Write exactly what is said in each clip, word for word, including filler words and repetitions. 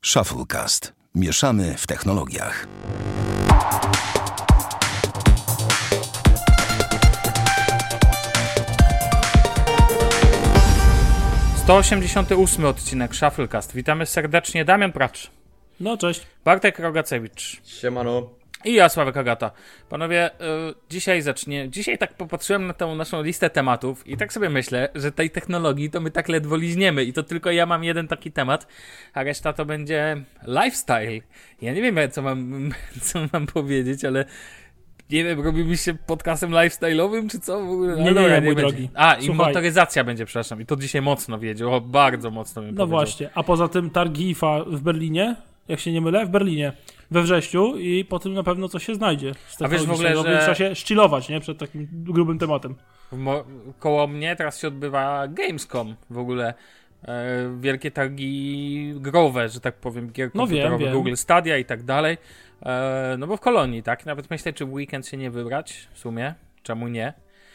Shufflecast. Mieszamy w technologiach. sto osiemdziesiąty ósmy odcinek Shufflecast. Witamy serdecznie. Damian Pracz. No, cześć. Bartek Rogacewicz. Siemano. I ja, Sławek Agata. Panowie, yy, dzisiaj zacznie... Dzisiaj tak popatrzyłem na tę naszą listę tematów i tak sobie myślę, że tej technologii to my tak ledwo liźniemy i to tylko ja mam jeden taki temat, a reszta to będzie lifestyle. Ja nie wiem, co mam, co mam powiedzieć, ale... Nie wiem, robimy się podcastem lifestyle'owym, czy co? W ogóle? Nie, nie, dobra, nie, nie mój będzie. drogi. A, i Słuchaj. motoryzacja będzie, przepraszam. I to dzisiaj mocno wiedzie, o, bardzo mocno bym No powiedział. właśnie, a poza tym targi I F A w Berlinie, jak się nie mylę, w Berlinie, we wrześniu i po tym na pewno coś się znajdzie. A wiesz w ogóle, że... Więc trzeba się szczylować, nie? Przed takim grubym tematem. Mo- koło mnie teraz się odbywa Gamescom w ogóle. E, wielkie targi growe, że tak powiem, gier No wiem, komputerowych, wiem. Google Stadia i tak dalej. E, no bo w Kolonii, tak? Nawet myślę, czy w weekend się nie wybrać w sumie. Czemu nie?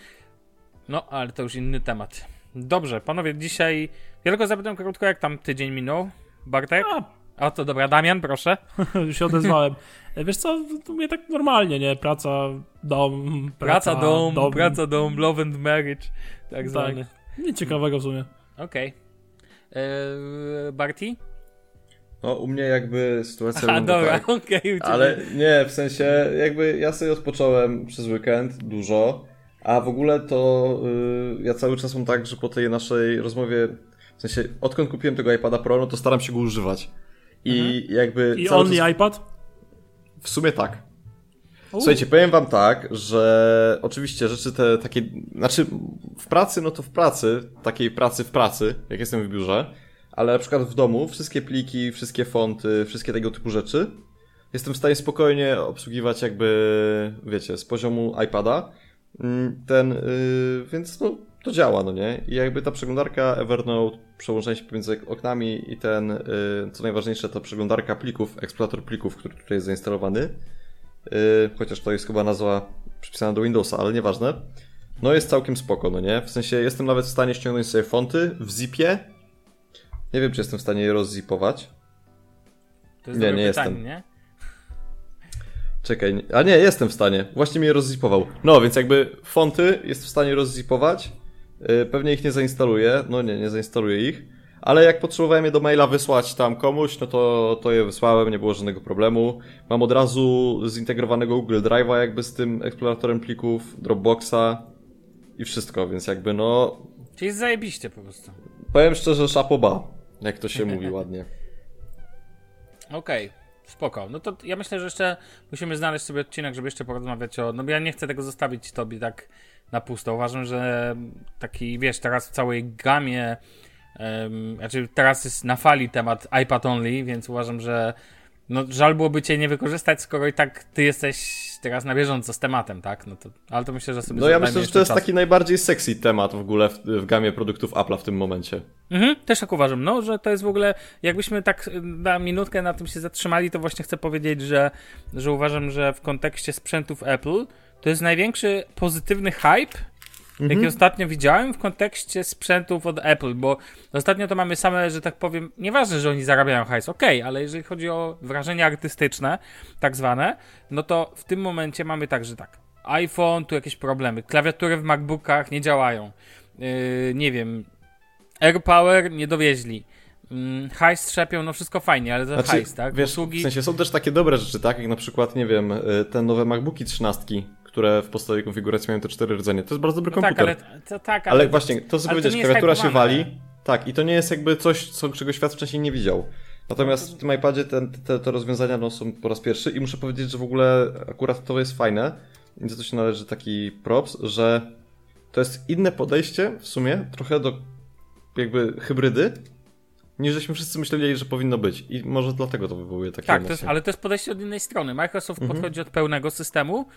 No, ale to już inny temat. Dobrze, panowie, dzisiaj... Ja tylko zapytam krótko, jak tam tydzień minął. Bartek? A, to dobra, Damian, proszę. Już się odezwałem. Wiesz co, to mnie tak normalnie, nie? Praca, dom, praca, Praca, dom, dom, praca, dom, love and marriage. Tak, tak. zwany. Nic ciekawego w sumie. Okej. Okay. Barty? No u mnie jakby sytuacja Aha, wygląda dobra, tak, okej. Okay, ale nie, w sensie jakby ja sobie rozpocząłem przez weekend dużo, a w ogóle to yy, ja cały czas mam tak, że po tej naszej rozmowie, w sensie odkąd kupiłem tego iPada Pro, no to staram się go używać. I mhm. jakby... I cały only czas... iPad? W sumie tak. U. Słuchajcie, powiem wam tak, że oczywiście rzeczy te takie, znaczy w pracy, no to w pracy, takiej pracy w pracy, jak jestem w biurze, ale na przykład w domu wszystkie pliki, wszystkie fonty, wszystkie tego typu rzeczy jestem w stanie spokojnie obsługiwać jakby, wiecie, z poziomu iPada. Ten, yy, więc no to działa, no nie? I jakby ta przeglądarka Evernote, przełączanie się pomiędzy oknami i ten, yy, co najważniejsze, to przeglądarka plików, eksplorator plików, który tutaj jest zainstalowany. Yy, chociaż to jest chyba nazwa przypisana do Windowsa, ale nieważne. No jest całkiem spoko, no nie? W sensie jestem nawet w stanie ściągnąć sobie fonty w zipie. Nie wiem, czy jestem w stanie je rozzipować. To jest nie, dobre nie pytanie, jestem. Nie? Czekaj, a nie, jestem w stanie. Właśnie mnie je rozzipował. No, więc jakby fonty jest w stanie rozzipować. Yy, pewnie ich nie zainstaluję. No nie, nie zainstaluję ich. Ale jak potrzebowałem je do maila wysłać tam komuś, no to, to je wysłałem, nie było żadnego problemu. Mam od razu zintegrowanego Google Drive'a jakby z tym eksploratorem plików, Dropboxa i wszystko, więc jakby no... Czyli jest zajebiście po prostu. Powiem szczerze, szapoba, jak to się mówi ładnie. Okej, okay, spoko. No to ja myślę, że jeszcze musimy znaleźć sobie odcinek, żeby jeszcze porozmawiać o... No bo ja nie chcę tego zostawić tobie tak na pusto. Uważam, że taki, wiesz, teraz w całej gamie Um, znaczy teraz jest na fali temat iPad only, więc uważam, że no, żal byłoby cię nie wykorzystać, skoro i tak ty jesteś teraz na bieżąco z tematem, tak? No to, ale to myślę, że sobie No ja myślę, że to jest czas. taki najbardziej sexy temat w ogóle w, w gamie produktów Apple'a w tym momencie. Mhm, też tak uważam, no, że to jest w ogóle, jakbyśmy tak na minutkę na tym się zatrzymali, to właśnie chcę powiedzieć, że, że uważam, że w kontekście sprzętów Apple to jest największy pozytywny hype, jaki mhm. ostatnio widziałem w kontekście sprzętów od Apple, bo ostatnio to mamy same, że tak powiem, nieważne, że oni zarabiają hajs, okej, okay, ale jeżeli chodzi o wrażenia artystyczne, tak zwane, no to w tym momencie mamy tak, że tak, iPhone, tu jakieś problemy, klawiatury w MacBookach nie działają, yy, nie wiem, AirPower nie dowieźli, yy, hajs trzepią, no wszystko fajnie, ale to znaczy, hajs, tak? Wiesz, Usługi... w sensie są też takie dobre rzeczy, tak, jak na przykład, nie wiem, te nowe MacBooki trzynastki, które w podstawowej konfiguracji mają te cztery rdzenie. To jest bardzo dobry no komputer. Tak, ale, to, tak, ale, ale właśnie, to co ale powiedziałeś, to klawiatura się hypowane. wali. Tak, i to nie jest jakby coś, co, czego świat wcześniej nie widział. Natomiast w tym iPadzie ten, te, te rozwiązania no, są po raz pierwszy i muszę powiedzieć, że w ogóle akurat to jest fajne i za to się należy taki props, że to jest inne podejście w sumie trochę do jakby hybrydy, niż żeśmy wszyscy myśleli, że powinno być. I może dlatego to wywołuje takie Tak, emocje. to jest, ale to jest podejście od innej strony. Microsoft mhm. podchodzi od pełnego systemu,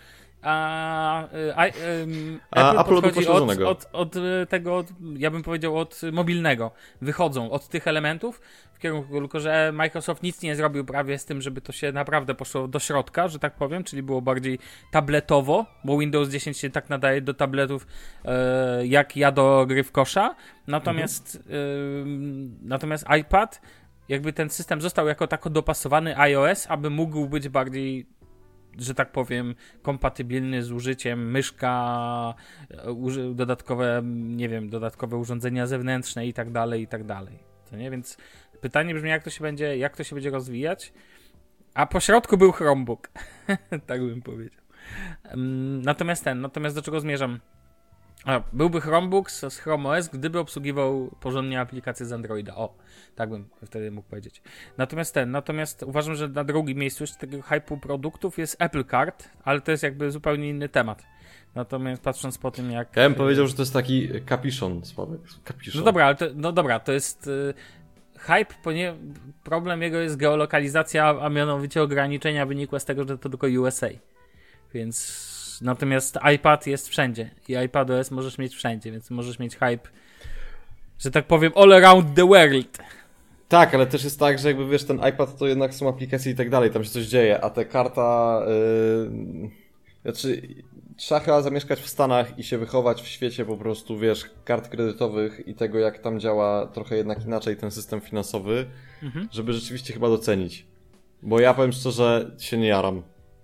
a, a, um, a Apple, Apple podchodzi od, od, od tego, od, ja bym powiedział, od mobilnego. Wychodzą od tych elementów w kierunku, tylko że Microsoft nic nie zrobił prawie z tym, żeby to się naprawdę poszło do środka, że tak powiem, czyli było bardziej tabletowo, bo Windows dziesięć się tak nadaje do tabletów e, jak ja do gry w kosza. Natomiast, mhm. e, natomiast iPad jakby ten system został jako tako dopasowany iOS, aby mógł być bardziej, że tak powiem, kompatybilny z użyciem myszka, uży- dodatkowe, nie wiem, dodatkowe urządzenia zewnętrzne i tak dalej, i tak dalej. To nie? Więc pytanie brzmi, jak to się będzie, jak to się będzie rozwijać. A po środku był Chromebook. Tak bym powiedział. Natomiast ten, natomiast do czego zmierzam? A, byłby Chromebook z, z Chrome O S, gdyby obsługiwał porządnie aplikacje z Androida. O, tak bym wtedy mógł powiedzieć. Natomiast ten, natomiast uważam, że na drugim miejscu jeszcze tego hype'u produktów jest Apple Card, ale to jest jakby zupełnie inny temat. Natomiast patrząc po tym, jak... Ja bym powiedział, że to jest taki kapiszon, Sławek. Kapiszon. No dobra, ale to, no dobra, to jest y, hype, ponieważ problem jego jest geolokalizacja, a mianowicie ograniczenia wynikłe z tego, że to tylko U S A. Więc natomiast iPad jest wszędzie i iPadOS możesz mieć wszędzie, więc możesz mieć hype, że tak powiem, all around the world. Tak, ale też jest tak, że jakby wiesz, ten iPad to jednak są aplikacje i tak dalej, tam się coś dzieje, a te karta... Yy... Znaczy, trzeba chyba zamieszkać w Stanach i się wychować w świecie po prostu, wiesz, kart kredytowych i tego, jak tam działa trochę jednak inaczej ten system finansowy, mhm. żeby rzeczywiście chyba docenić. Bo ja powiem szczerze, się nie jaram.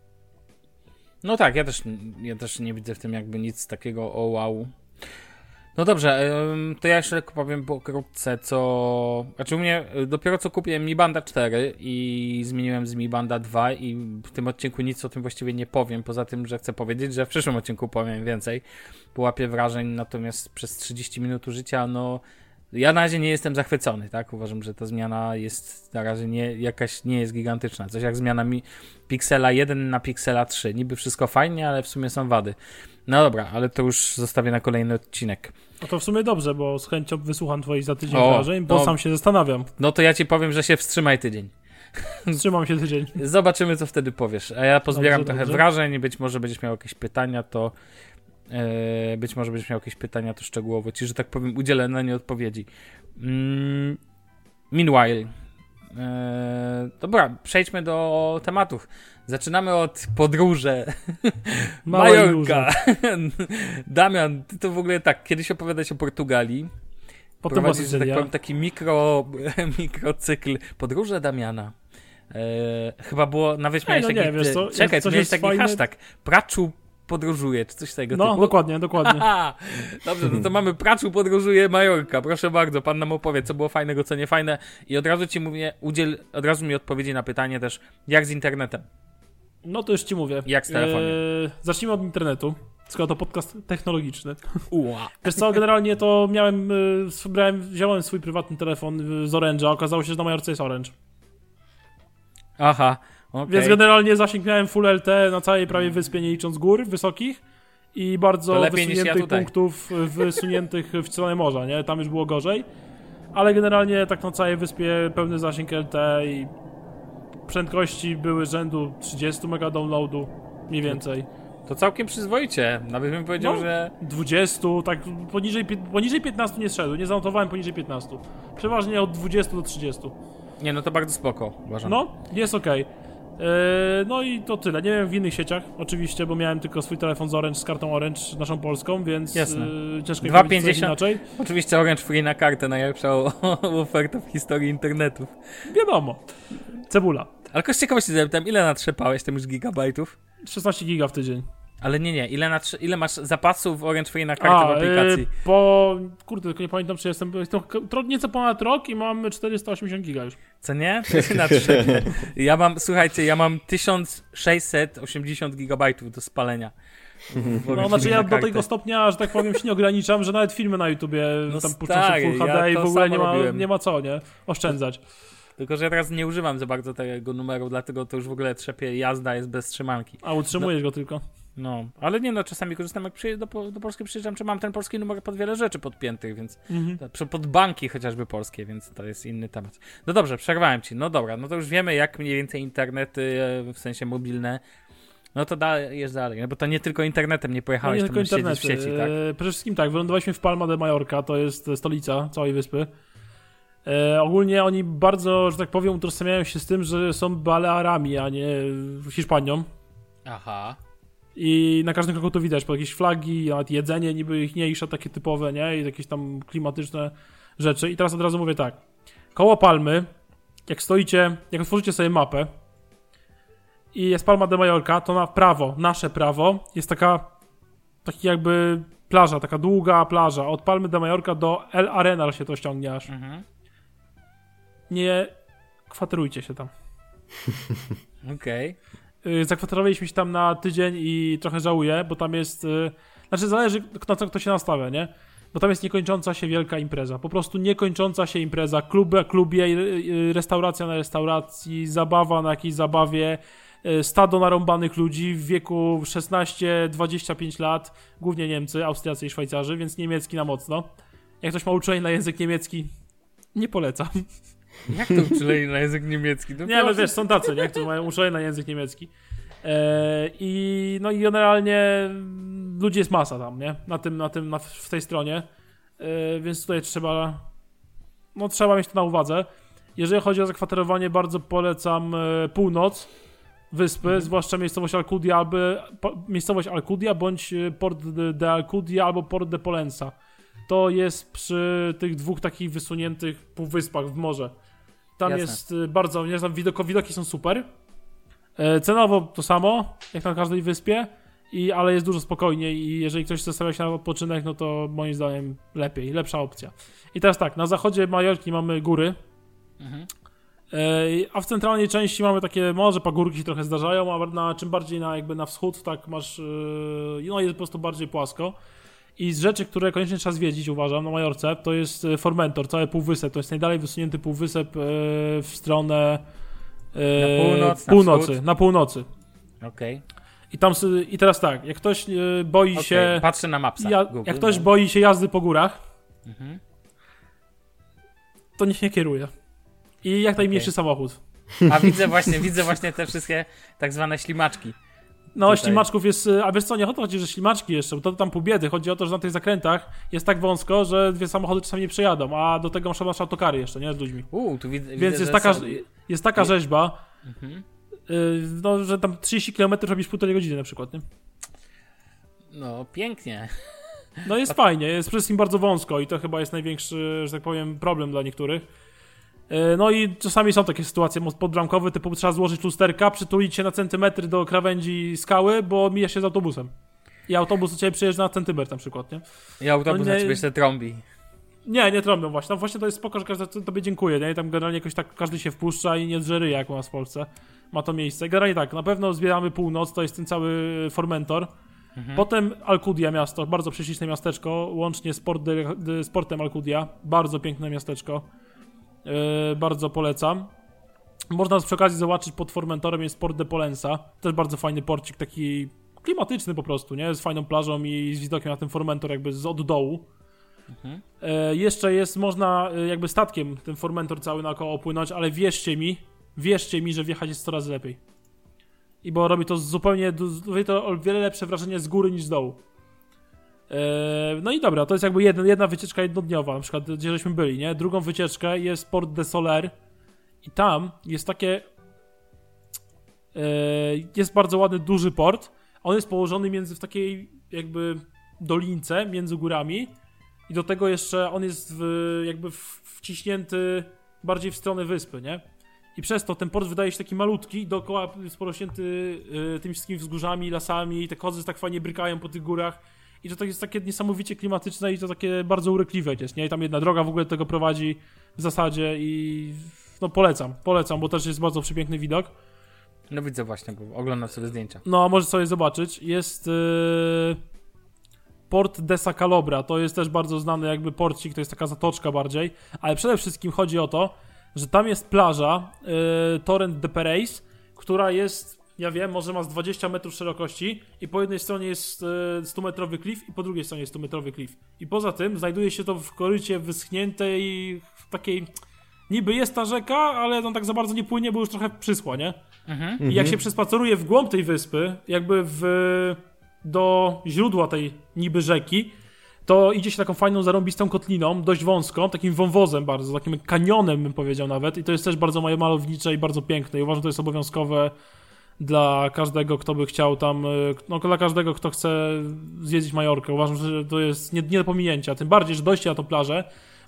No tak, ja też, ja też nie widzę w tym jakby nic takiego o wow. No dobrze, to ja jeszcze powiem pokrótce, co... Znaczy u mnie dopiero co kupiłem Mi Banda cztery i zmieniłem z Mi Banda dwa i w tym odcinku nic o tym właściwie nie powiem, poza tym, że chcę powiedzieć, że w przyszłym odcinku powiem więcej, po łapie wrażeń, natomiast przez trzydzieści minut użycia, no... Ja na razie nie jestem zachwycony, tak? Uważam, że ta zmiana jest na razie nie, jakaś nie jest gigantyczna. Coś jak zmiana mi Pixela jeden na Pixela trzy. Niby wszystko fajnie, ale w sumie są wady. No dobra, ale to już zostawię na kolejny odcinek. No to w sumie dobrze, bo z chęcią wysłucham twoich za tydzień o, wrażeń, bo no, sam się zastanawiam. No to ja ci powiem, że się wstrzymaj tydzień. Wstrzymam się tydzień. Zobaczymy, co wtedy powiesz. A ja pozbieram dobrze, trochę dobrze. wrażeń, być może będziesz miał jakieś pytania, to yy, być może będziesz miał jakieś pytania, to szczegółowo ci, że tak powiem, udzielę na nie odpowiedzi. Mm, meanwhile, yy, dobra, przejdźmy do tematów. Zaczynamy od podróży. Majorka. Damian, ty to w ogóle tak, kiedyś opowiadałeś o Portugalii. Potem prowadzisz, że tak ja. powiem, taki mikro, mikrocykl podróże Damiana. E, chyba było, nawet miałeś no taki, nie, wiesz co, czekaj, coś miałeś taki fajne... hashtag, Praczu podróżuje, czy coś tego no, typu. No, dokładnie, dokładnie. Aha, dobrze, no to mamy Praczu podróżuje Majorka, proszę bardzo, pan nam opowie, co było fajnego, co nie fajne i od razu ci mówię, udziel, od razu mi odpowiedzi na pytanie też, jak z internetem. No to już ci mówię. Jak z telefonem? Eee, zacznijmy od internetu, skoro to podcast technologiczny. Uła. Wiesz co, generalnie to miałem, y, brałem, wziąłem swój prywatny telefon y, z Orange'a, okazało się, że na Majorce jest Orange. Aha, okay. Więc generalnie zasięg miałem Full L T na całej prawie wyspie, nie licząc gór wysokich i bardzo wysuniętych ja punktów wysuniętych w stronę morza, nie? Tam już było gorzej. Ale generalnie tak na całej wyspie pełny zasięg L T i prędkości były rzędu trzydzieści mega downloadu, mniej więcej. To całkiem przyzwoicie, nawet bym powiedział, no, że... dwadzieścia, tak poniżej, poniżej piętnastu nie zszedł, nie zanotowałem poniżej piętnastu. Przeważnie od dwudziestu do trzydziestu. Nie, no to bardzo spoko, uważam. No, jest okej. Okay. No i to tyle. Nie wiem w innych sieciach, oczywiście, bo miałem tylko swój telefon z Orange, z kartą Orange, naszą polską, więc jasne. Yy, ciężko dwa mi pięćdziesiąt inaczej. Oczywiście Orange Free na kartę, najlepsza oferta w historii internetów. Wiadomo. Cebula. Ale z ciekawości zapytam, ile natrzepałeś tam już gigabajtów? szesnaście giga w tydzień. Ale nie, nie. Ile, natrze- ile masz zapasów Orange Free na kartę A, w aplikacji? Yy, po... Kurde, tylko nie pamiętam, czy jestem... jestem tro, nieco ponad rok i mam czterysta osiemdziesiąt giga już. Co nie? To się natrzepie. Ja mam, słuchajcie, ja mam tysiąc sześćset osiemdziesiąt gigabajtów do spalenia. No, znaczy ja do tego stopnia, że tak powiem, się nie ograniczam, że nawet filmy na YouTubie no tam puszczam się Full H D ja i w ogóle nie ma, nie ma co, nie? Oszczędzać. Tylko, że ja teraz nie używam za bardzo tego numeru, dlatego to już w ogóle trzepie, jazda jest bez trzymanki. A utrzymujesz no, go tylko? No, ale nie no, czasami korzystam, jak przyjedę do, do Polski przyjeżdżam, czy mam ten polski numer pod wiele rzeczy podpiętych, więc mhm. to, pod banki chociażby polskie, więc to jest inny temat. No dobrze, przerwałem ci, no dobra, no to już wiemy, jak mniej więcej internety, w sensie mobilne, no to dajesz dalej, no bo to nie tylko internetem, nie pojechałeś, no nie tam tylko internety. w sieci, tak? Eee, przede wszystkim tak, wylądowaliśmy w Palma de Mallorca, to jest stolica całej wyspy. E, ogólnie oni bardzo, że tak powiem, utożsamiają się z tym, że są Balearami, a nie Hiszpanią. Aha. I na każdym kroku to widać, po jakieś flagi, nawet jedzenie niby ichniejsze, takie typowe, nie? I jakieś tam klimatyczne rzeczy. I teraz od razu mówię tak. Koło Palmy jak stoicie, jak otworzycie sobie mapę i jest Palma de Mallorca, to na prawo, nasze prawo, jest taka, taki jakby plaża, taka długa plaża. Od Palmy de Mallorca do El Arenal się to ściągnie aż. Mhm. Nie kwaterujcie się tam. Okej. Okay. Zakwaterowaliśmy się tam na tydzień i trochę żałuję, bo tam jest... Znaczy zależy na co kto się nastawia, nie? Bo tam jest niekończąca się wielka impreza. Po prostu niekończąca się impreza. Klub na klubie, restauracja na restauracji, zabawa na jakiejś zabawie, stado narąbanych ludzi w wieku szesnaście dwadzieścia pięć lat, głównie Niemcy, Austriacy i Szwajcarzy, więc niemiecki na mocno. Jak ktoś ma uczulenie na język niemiecki, nie polecam. Jak to uczulenie na język niemiecki? No nie, no wiesz, są tacy, nie? Którzy mają uczulenie na język niemiecki. Eee, I no i generalnie ludzi jest masa tam, nie? Na tym, na tym, na, w tej stronie. Eee, więc tutaj trzeba, no trzeba mieć to na uwadze. Jeżeli chodzi o zakwaterowanie, bardzo polecam e, północ wyspy, mhm. zwłaszcza miejscowość Alcudia, albo, po, miejscowość Alcudia, bądź Port de Alcudia, albo Port de Polensa. To jest przy tych dwóch takich wysuniętych półwyspach w morze. Tam Jasne. jest bardzo, nie znam, widoki, widoki są super. E, cenowo to samo, jak na każdej wyspie, i, ale jest dużo spokojniej i jeżeli ktoś zastawia się na odpoczynek, no to moim zdaniem lepiej, lepsza opcja. I teraz tak, na zachodzie Majorki mamy góry, mhm. e, a w centralnej części mamy takie, może pagórki się trochę zdarzają, a na, czym bardziej na, jakby na wschód, tak masz, e, no jest po prostu bardziej płasko. I z rzeczy, które koniecznie trzeba zwiedzić, uważam, na Majorce, to jest Formentor, cały półwysep. To jest najdalej wysunięty półwysep e, w stronę e, na północ, północy, na, na północy. Okej. Okay. I tam i teraz tak, jak ktoś e, boi okay. się... Patrzę na mapsa. Ja, Google, jak ktoś no. boi się jazdy po górach, mhm. to niech nie kieruje. I jak najmniejszy okay. samochód. A widzę właśnie, widzę właśnie te wszystkie tak zwane ślimaczki. No, tutaj. Ślimaczków jest, a wiesz co, nie chodzi, że ślimaczki jeszcze, bo to tam pół biedy, chodzi o to, że na tych zakrętach jest tak wąsko, że dwie samochody czasami nie przejadą, a do tego masz autokary jeszcze, nie, z ludźmi. Uuu, tu widzę, Więc widzę, jest, taka, są... jest taka rzeźba, mhm. y, no, że tam trzydzieści kilometrów robisz półtorej godziny na przykład, nie? No, pięknie. No jest fajnie, jest przede wszystkim bardzo wąsko i to chyba jest największy, że tak powiem, problem dla niektórych. No i czasami są takie sytuacje podbramkowe, typu trzeba złożyć lusterka, przytulić się na centymetry do krawędzi skały, bo mija się z autobusem. I autobus do ciebie przyjeżdża na centymetr na przykład, nie? I autobus no na ciebie się trąbi. Nie, nie trąbią właśnie. No właśnie to jest spoko, że każdy tobie dziękuję, nie? I tam generalnie jakoś tak każdy się wpuszcza i nie drzeryje, jak u nas w Polsce. Ma to miejsce. Generalnie tak, na pewno zbieramy północ, to jest ten cały Formentor. Mhm. Potem Alcudia miasto, bardzo prześliczne miasteczko, łącznie z, port de, z portem Alcudia. Bardzo piękne miasteczko. Yy, bardzo polecam. Można przy okazji zobaczyć pod Formentorem jest Port de Polensa. Też bardzo fajny porcik, taki klimatyczny po prostu, nie? Z fajną plażą i z widokiem na ten Formentor jakby z od dołu. Mhm. Yy, jeszcze jest, można yy, jakby statkiem ten Formentor cały naokoło opłynąć, ale wierzcie mi, wierzcie mi, że wjechać jest coraz lepiej. I bo robi to zupełnie, robi to o wiele lepsze wrażenie z góry niż z dołu. No i dobra, to jest jakby jedna, jedna wycieczka jednodniowa, na przykład gdzie żeśmy byli, nie? Drugą wycieczkę jest Port de Soler i tam jest takie jest bardzo ładny, duży port. On jest położony między w takiej jakby dolince między górami i do tego jeszcze on jest w, jakby wciśnięty bardziej w stronę wyspy, nie? I przez to ten port wydaje się taki malutki i dookoła jest porośnięty y, tymi wszystkimi wzgórzami, lasami, te kozy tak fajnie brykają po tych górach. I to, to jest takie niesamowicie klimatyczne i to takie bardzo urykliwe jest, nie? I tam jedna droga w ogóle do tego prowadzi w zasadzie i no polecam, polecam, bo też jest bardzo przepiękny widok. No widzę właśnie, bo oglądam sobie zdjęcia. No, możesz sobie zobaczyć. Jest yy, Port de Sacalobra, to jest też bardzo znany jakby porcik, to jest taka zatoczka bardziej, ale przede wszystkim chodzi o to, że tam jest plaża yy, Torrent de Pereis, która jest, ja wiem, może ma z dwadzieścia metrów szerokości i po jednej stronie jest yy, stu-metrowy klif i po drugiej stronie jest stu-metrowy klif. I poza tym znajduje się to w korycie wyschniętej, takiej, niby jest ta rzeka, ale on tak za bardzo nie płynie, bo już trochę przyschła, nie? Mhm. I jak się przespaceruje w głąb tej wyspy, jakby w, do źródła tej niby rzeki, to idzie się taką fajną, zarąbistą kotliną, dość wąską, takim wąwozem bardzo, takim kanionem bym powiedział nawet i to jest też bardzo malownicze i bardzo piękne i uważam, że to jest obowiązkowe dla każdego, kto by chciał tam, no dla każdego, kto chce zwiedzić Majorkę. Uważam, że to jest nie, nie do pominięcia, tym bardziej, że dojście na tą plażę,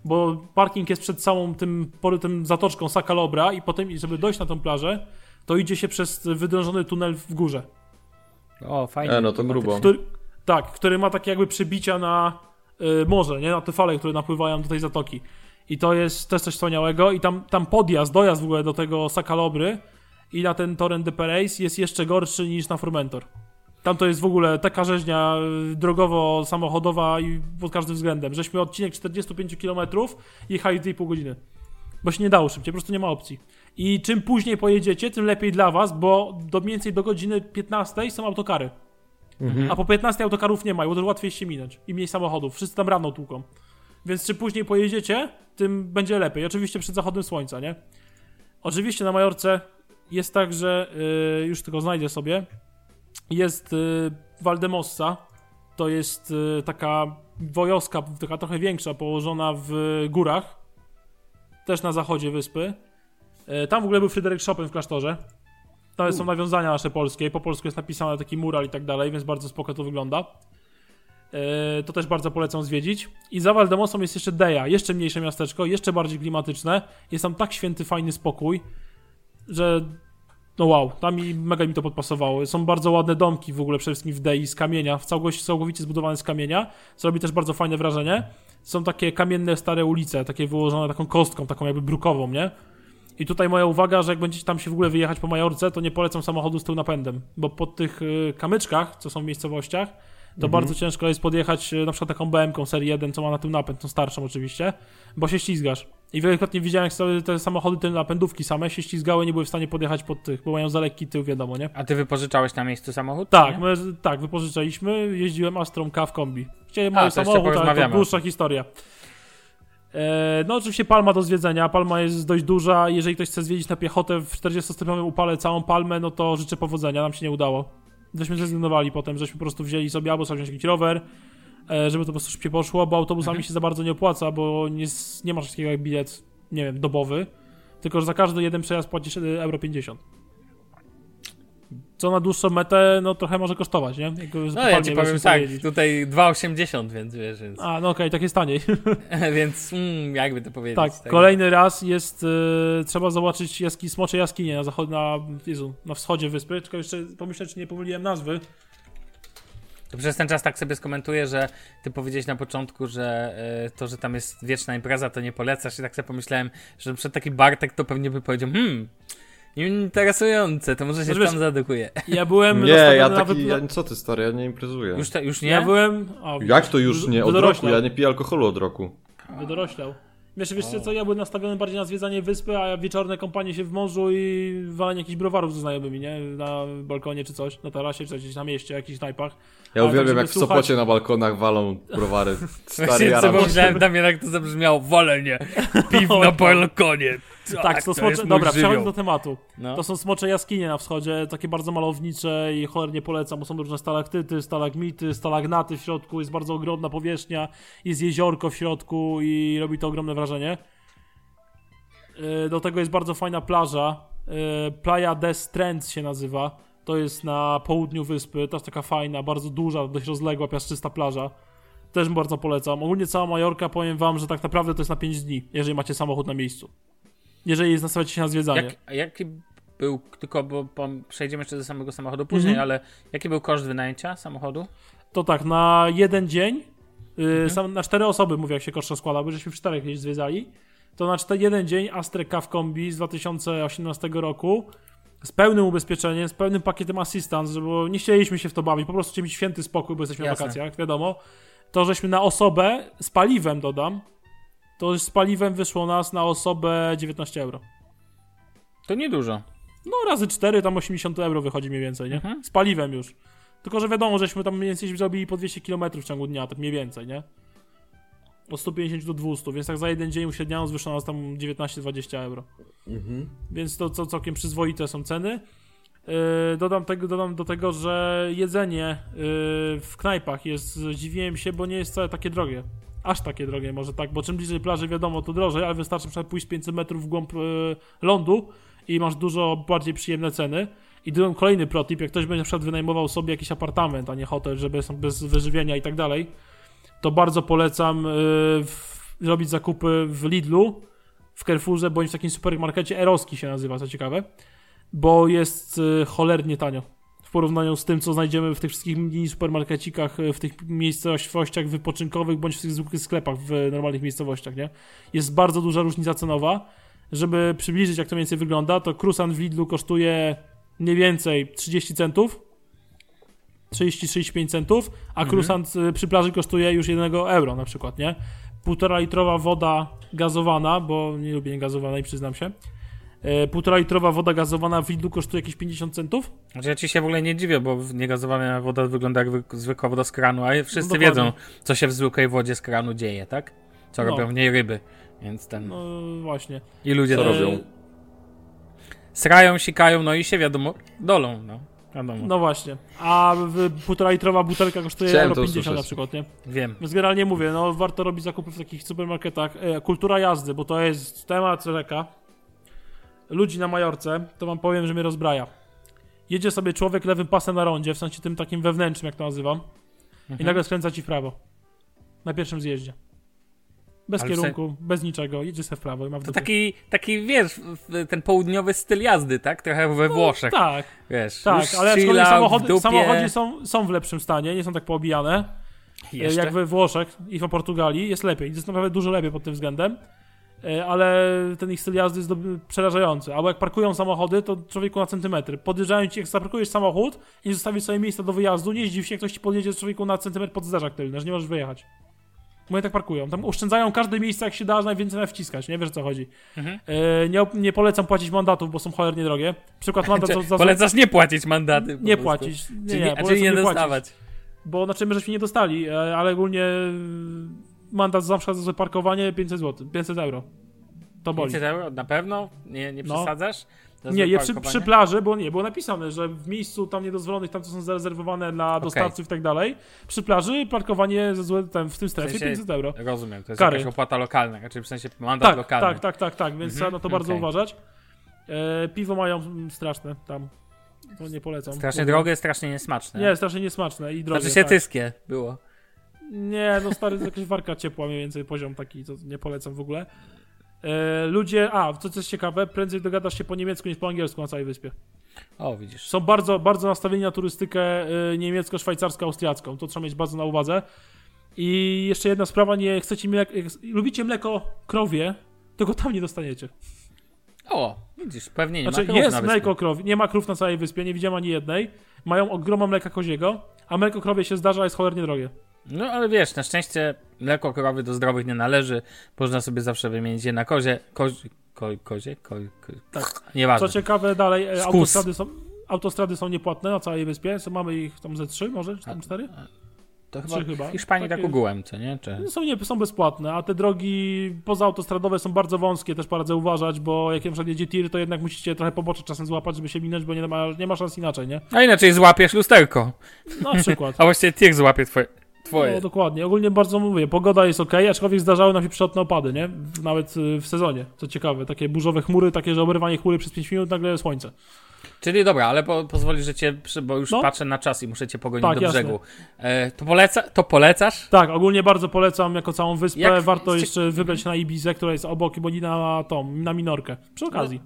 bo parking jest przed całą tym, tym zatoczką Sakalobra i potem, żeby dojść na tą plażę, to idzie się przez wydrążony tunel w górze. O, fajnie. E, no to grubo. Który, tak, który ma takie jakby przebicia na y, morze, nie? Na te fale, które napływają do tej zatoki. I to jest też coś wspaniałego. I tam, tam podjazd, dojazd w ogóle do tego Sakalobry i na ten Torrent de Perez jest jeszcze gorszy niż na Formentor. Tam to jest w ogóle taka rzeźnia drogowo-samochodowa i pod każdym względem. Żeśmy odcinek czterdzieści pięć kilometrów jechali dwie i pół godziny. Bo się nie dało szybciej, po prostu nie ma opcji. I czym później pojedziecie, tym lepiej dla was, bo do mniej więcej do godziny piętnastej są autokary. Mhm. A po piętnastej autokarów nie ma, bo to łatwiej się minąć. I mniej samochodów, wszyscy tam rano tłuką. Więc czym później pojedziecie, tym będzie lepiej. Oczywiście przed zachodem słońca, nie? Oczywiście na Majorce jest tak, że yy, już tylko znajdę sobie. Jest yy, Valdemossa. To jest yy, taka wioska, taka trochę większa, położona w górach. Też na zachodzie wyspy. Yy, tam w ogóle był Fryderyk Chopin w klasztorze. Tam są nawiązania nasze polskie. Po polsku jest napisane taki mural i tak dalej, więc bardzo spoko to wygląda. Yy, to też bardzo polecam zwiedzić. I za Valdemossą jest jeszcze Deja, jeszcze mniejsze miasteczko, jeszcze bardziej klimatyczne. Jest tam tak święty, fajny spokój, że no wow, tam mi, mega mi to podpasowało. Są bardzo ładne domki w ogóle, przede wszystkim w Dei, z kamienia, w całości całkowicie zbudowane z kamienia, co robi też bardzo fajne wrażenie. Są takie kamienne, stare ulice, takie wyłożone taką kostką, taką jakby brukową, nie? I tutaj moja uwaga, że jak będziecie tam się w ogóle wyjechać po Majorce, to nie polecam samochodu z tyłu napędem, bo po tych y, kamyczkach, co są w miejscowościach, to mhm. bardzo ciężko jest podjechać na przykład taką B M-ką serii jeden, co ma na tył napęd, tą starszą oczywiście, bo się ślizgasz. I wielokrotnie widziałem, jak te samochody, te napędówki same się ślizgały, nie były w stanie podjechać pod tych, bo mają za lekki tył, wiadomo, nie? A ty wypożyczałeś na miejscu samochód? Tak, my, tak, wypożyczaliśmy, jeździłem Astrą K w kombi. Chciałem mój samochód, ale to dłuższa historia. E, no oczywiście Palma do zwiedzenia, Palma jest dość duża, jeżeli ktoś chce zwiedzić na piechotę w czterdziestostopniowym upale całą Palmę, no to życzę powodzenia, nam się nie udało. Żeśmy zrezygnowali potem, żeśmy po prostu wzięli sobie albo sobie wziąć jakiś rower, żeby to po prostu szybciej poszło, bo autobusami mhm. się za bardzo nie opłaca, bo nie, nie masz takiego jak bilet, nie wiem, dobowy, tylko że za każdy jeden przejazd płacisz euro pięćdziesiąt. Co na dłuższą metę, no trochę może kosztować, nie? Jak no ja ci powiem tak, pojeździć. Tutaj dwa osiemdziesiąt, więc wiesz, więc... A, no okej, okay, tak jest taniej. Więc, mm, jakby to powiedzieć. Tak, tak. Kolejny raz jest, y, trzeba zobaczyć jaski, smocze jaskinie na zachod, na, Jezu, na wschodzie wyspy, tylko jeszcze pomyślę, czy nie pomyliłem nazwy. To przez ten czas tak sobie skomentuję, że ty powiedziałeś na początku, że y, to, że tam jest wieczna impreza, to nie polecasz i tak sobie pomyślałem, że przed taki Bartek to pewnie by powiedział, hmm, interesujące, to może się tam wiesz, zadedukuję. Ja byłem... Nie, ja taki, na... ja, co ty stary, ja nie imprezuję. Już, to, już nie? Ja byłem... O, jak to już nie? Od roku, ja nie piję alkoholu od roku. Wydoroślał. Wiesz, wiesz co, ja byłem nastawiony bardziej na zwiedzanie wyspy, a wieczorne kąpanie się w morzu i walenie jakichś browarów ze znajomymi, nie? Na balkonie czy coś, na tarasie, czy gdzieś na mieście, jakichś knajpach. Ja ale uwielbiam, tak, jak w słuchać... Sopocie na balkonach walą browary. Stary, ja pomyślałem, Damian, jak to zabrzmiało, walenie, piw na balkonie. Tak, tak to, to smocze... Dobra, przechodząc do tematu. No. To są smocze jaskinie na wschodzie, takie bardzo malownicze i cholernie polecam, bo są różne stalaktyty, stalagmity, stalagnaty w środku, jest bardzo ogromna powierzchnia, jest jeziorko w środku i robi to ogromne wrażenie. Do tego jest bardzo fajna plaża, Playa des Strends się nazywa, to jest na południu wyspy, też taka fajna, bardzo duża, dość rozległa, piaszczysta plaża. Też bardzo polecam. Ogólnie cała Majorka, powiem wam, że tak naprawdę to jest na pięć dni, jeżeli macie samochód na miejscu. Jeżeli nastawiacie się na zwiedzanie. Jak, jaki był, tylko bo, bo przejdziemy jeszcze do samego samochodu później, mm-hmm. ale jaki był koszt wynajęcia samochodu? To tak, na jeden dzień, yy, mm-hmm. sam, na cztery osoby, mówię, jak się koszt składa, bo żeśmy w czterech gdzieś zwiedzali, to na cztery, jeden dzień Astra K w kombi z dwa tysiące osiemnastego roku, z pełnym ubezpieczeniem, z pełnym pakietem assistance, bo nie chcieliśmy się w to bawić, po prostu chcieliśmy mieć święty spokój, bo jesteśmy Jasne. na wakacjach, wiadomo. To, żeśmy na osobę, z paliwem dodam, to z paliwem wyszło nas na osobę dziewiętnaście euro. To niedużo. No razy cztery, tam osiemdziesiąt euro wychodzi mniej więcej, nie? Mhm. Z paliwem już. Tylko, że wiadomo, żeśmy tam mniej więcej zrobili po dwieście kilometrów w ciągu dnia, tak mniej więcej, nie? Od sto pięćdziesiąt do dwieście, więc tak za jeden dzień uśredniając wyszło nas tam dziewiętnaście dwadzieścia euro. Mhm. Więc to, to całkiem przyzwoite są ceny. Yy, dodam, tego, dodam do tego, że jedzenie yy, w knajpach jest, zdziwiłem się, bo nie jest wcale takie drogie. Aż takie drogie może tak, bo czym bliżej plaży wiadomo to drożej, ale wystarczy na przykład pójść pięćset metrów w głąb yy, lądu i masz dużo bardziej przyjemne ceny. I dodam kolejny protip, jak ktoś będzie na przykład wynajmował sobie jakiś apartament, a nie hotel, żeby są bez wyżywienia i tak dalej, to bardzo polecam yy, w, robić zakupy w Lidlu, w Carrefourze, bądź w takim supermarkecie Eroski się nazywa, co ciekawe, bo jest y, cholernie tanio. W porównaniu z tym, co znajdziemy w tych wszystkich mini supermarkecikach, w tych miejscowościach wypoczynkowych, bądź w tych zwykłych sklepach w normalnych miejscowościach, nie? Jest bardzo duża różnica cenowa. Żeby przybliżyć, jak to mniej więcej wygląda, to croissant w Lidlu kosztuje mniej więcej trzydzieści centów, trzydzieści do trzydziestu pięciu centów, a mhm. croissant przy plaży kosztuje już jednego euro na przykład, nie? Półtora litrowa woda gazowana, bo nie lubię niegazowanej, przyznam się. Półtora litrowa woda gazowana w Lidlu kosztuje jakieś pięćdziesiąt centów. Znaczy ja ci się w ogóle nie dziwię, bo niegazowana woda wygląda jak zwykła woda z kranu, a wszyscy no wiedzą, co się w zwykłej wodzie z kranu dzieje, tak? Co no. robią w niej ryby, więc ten... No właśnie. I ludzie co to robią? Srają, sikają, no i się wiadomo, dolą, no. Wiadomo. No właśnie. A w półtora litrowa butelka kosztuje Chciałem euro to pięćdziesiąt na usłyszeć. przykład, nie? Wiem. Więc generalnie mówię, no warto robić zakupy w takich supermarketach. E, kultura jazdy, bo to jest temat rzeka. Ludzi na Majorce, to wam powiem, że mnie rozbraja. Jedzie sobie człowiek lewym pasem na rondzie, w sensie tym takim wewnętrznym, jak to nazywam, Mhm. i nagle skręca ci w prawo. Na pierwszym zjeździe. Bez Ale kierunku, bez niczego, jedzie sobie w prawo i ma w To dupie. taki, taki, wiesz, ten południowy styl jazdy, tak? Trochę we Włoszech, Tak, wiesz. tak, już ale aczkolwiek chilla w samochody, dupie. samochody są, są w lepszym stanie, nie są tak poobijane. Jeszcze? Jak we Włoszech i w Portugalii, jest lepiej, jest naprawdę dużo lepiej pod tym względem, ale ten ich styl jazdy jest dob- przerażający. Albo jak parkują samochody, to człowieku na centymetry. Podjeżdżają ci, jak zaparkujesz samochód i zostawisz sobie miejsce do wyjazdu, nie zdziw się, jak ktoś ci podjedzie z człowieku na centymetr pod zderzak tylny, że nie możesz wyjechać. Bo oni tak parkują. Tam oszczędzają każde miejsce, jak się da, najwięcej nawet wciskać, nie wiesz o co chodzi. Mhm. E, nie, nie polecam płacić mandatów, bo są cholernie drogie. Przykład mandat za, za, Polecasz nie płacić mandaty. po nie prostu. płacić. Nie, Czyli, nie, a polecam czyli nie płacić. dostawać. Bo znaczy my żeśmy nie dostali, e, ale ogólnie e, mandat za przykład za parkowanie pięćset złotych, pięćset euro. To boli. pięćset euro? Na pewno? Nie, nie No. przesadzasz? Za Nie, złe je przy, parkowanie? przy plaży, bo nie, było napisane, że w miejscu tam niedozwolonych, tam co są zarezerwowane dla dostawców i tak dalej, przy plaży parkowanie ze złe, tam, w tym strefie W sensie- pięćset euro. Rozumiem, to jest Kary. jakaś opłata lokalna, znaczy w sensie mandat Tak, lokalny. tak, tak, tak, tak, więc Mhm, trzeba na to bardzo okej. uważać. E, piwo mają mm, straszne tam, to nie polecam. Strasznie Bo- drogie, strasznie niesmaczne. Nie, strasznie niesmaczne i drogie. Znaczy się tak. tyskie było. Nie, no stary, to jakaś warka ciepła, mniej więcej poziom taki, to nie polecam w ogóle. E, ludzie, a, co jest ciekawe, prędzej dogadasz się po niemiecku niż po angielsku na całej wyspie. O, widzisz. Są bardzo, bardzo nastawieni na turystykę y, niemiecko-szwajcarsko-austriacką, to trzeba mieć bardzo na uwadze. I jeszcze jedna sprawa, nie chcecie mleko, jak lubicie mleko krowie, to go tam nie dostaniecie. O, widzisz, pewnie nie Znaczy ma krów jest na wyspie. mleko krowie, nie ma krów na całej wyspie, nie widziałem ani jednej. Mają ogromne mleka koziego, a mleko krowie się zdarza, jest cholernie drogie. No ale wiesz, na szczęście mleko krowy do zdrowych nie należy. Można sobie zawsze wymienić je na kozie. Kozie? Ko, kozie? Ko, ko, Tak. Nieważne. Co ciekawe, dalej e, Skus. autostrady są, autostrady są niepłatne na całej wyspie, so mamy ich tam ze trzy może, czy tam cztery? To trzy chyba, chyba. w Hiszpanii tak Takie- ogółem, co nie? Czy... Są, nie, są bezpłatne, a te drogi pozaautostradowe są bardzo wąskie, też poradzę uważać, bo jak na przykład jedzie tir, to jednak musicie trochę pobocze czasem złapać, żeby się minąć, bo nie ma, nie ma szans inaczej, nie? A inaczej złapiesz lusterko. Na przykład. A właściwie tir złapie twoje. twoje. No dokładnie, ogólnie bardzo mówię, pogoda jest okej, aczkolwiek zdarzały nam się przelotne opady, nie? W- Nawet y, w sezonie, co ciekawe, takie burzowe chmury, takie, że oberwanie chmury przez pięć minut, nagle słońce. Czyli dobra, ale po, pozwolisz, że cię, przy- bo już No. patrzę na czas i muszę cię pogonić Tak, do jasne. brzegu. E, to, poleca, to polecasz? Tak, ogólnie bardzo polecam jako całą wyspę, Jak- warto cie- jeszcze wybrać na Ibizę, która jest obok, bo nie na tą, na Minorkę, przy okazji.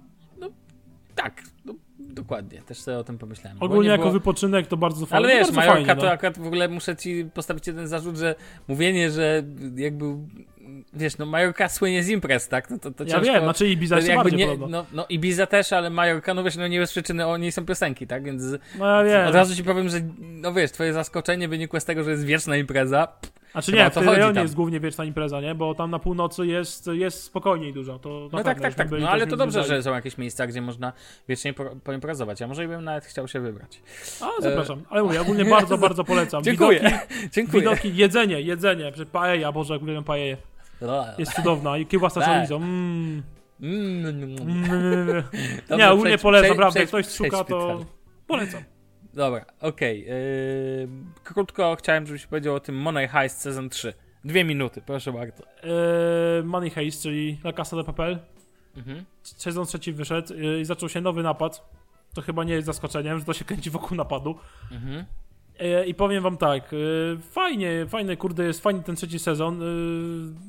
Tak, no, dokładnie, też sobie o tym pomyślałem. Bo Ogólnie nie jako było- wypoczynek to bardzo fajnie. Ale to wiesz, bardzo Majorka fajnie, to no. akurat w ogóle muszę ci postawić jeden zarzut, że mówienie, że jakby, wiesz, no Majorka słynie z imprez, tak? No to, to Ja ciężko, wiem, znaczy Ibiza to jest jakby bardziej nie, podobno. no, no Ibiza też, ale Majorka, no wiesz, no nie bez przyczyny o niej są piosenki, tak? Więc No ja wiem. od razu ci powiem, że no wiesz, twoje zaskoczenie wynikło z tego, że jest wieczna impreza. Znaczy Chyba nie, o w to tym chodzi rejonie tam. jest głównie wieczna impreza, nie? Bo tam na północy jest, jest spokojniej dużo. To na No tak, pewno, tak, żeśmy tak. byli, No też ale mi to dobrze, zwiedzali. że są jakieś miejsca, gdzie można wiecznie po- poimprezować. Ja może bym nawet chciał się wybrać. A, zapraszam. Ale mówię, ogólnie bardzo, bardzo polecam. Dziękuję. Widoki, Dziękuję. widoki, jedzenie, jedzenie. Że paella, Boże, jak uwielbiam paellę. Jest cudowna. I kiełbasa z Tak. chorizo. Mm. Mm, mm, mm. Mm. Dobrze, Nie, ogólnie przejdź- polecam, przejdź- naprawdę. Jak przejdź- ktoś szuka, przejdźmy to dalej. polecam. Dobra, okej. Yy, krótko chciałem, żebyś powiedział o tym Money Heist Sezon trzy. Dwie minuty, proszę bardzo. Eee, Money Heist, czyli La Casa de Papel. Mhm. Sezon trzeci wyszedł yy, i zaczął się nowy napad. To chyba nie jest zaskoczeniem, że to się kręci wokół napadu. Mhm. E, I powiem wam tak, e, fajnie, fajny kurde jest, fajny ten trzeci sezon. E,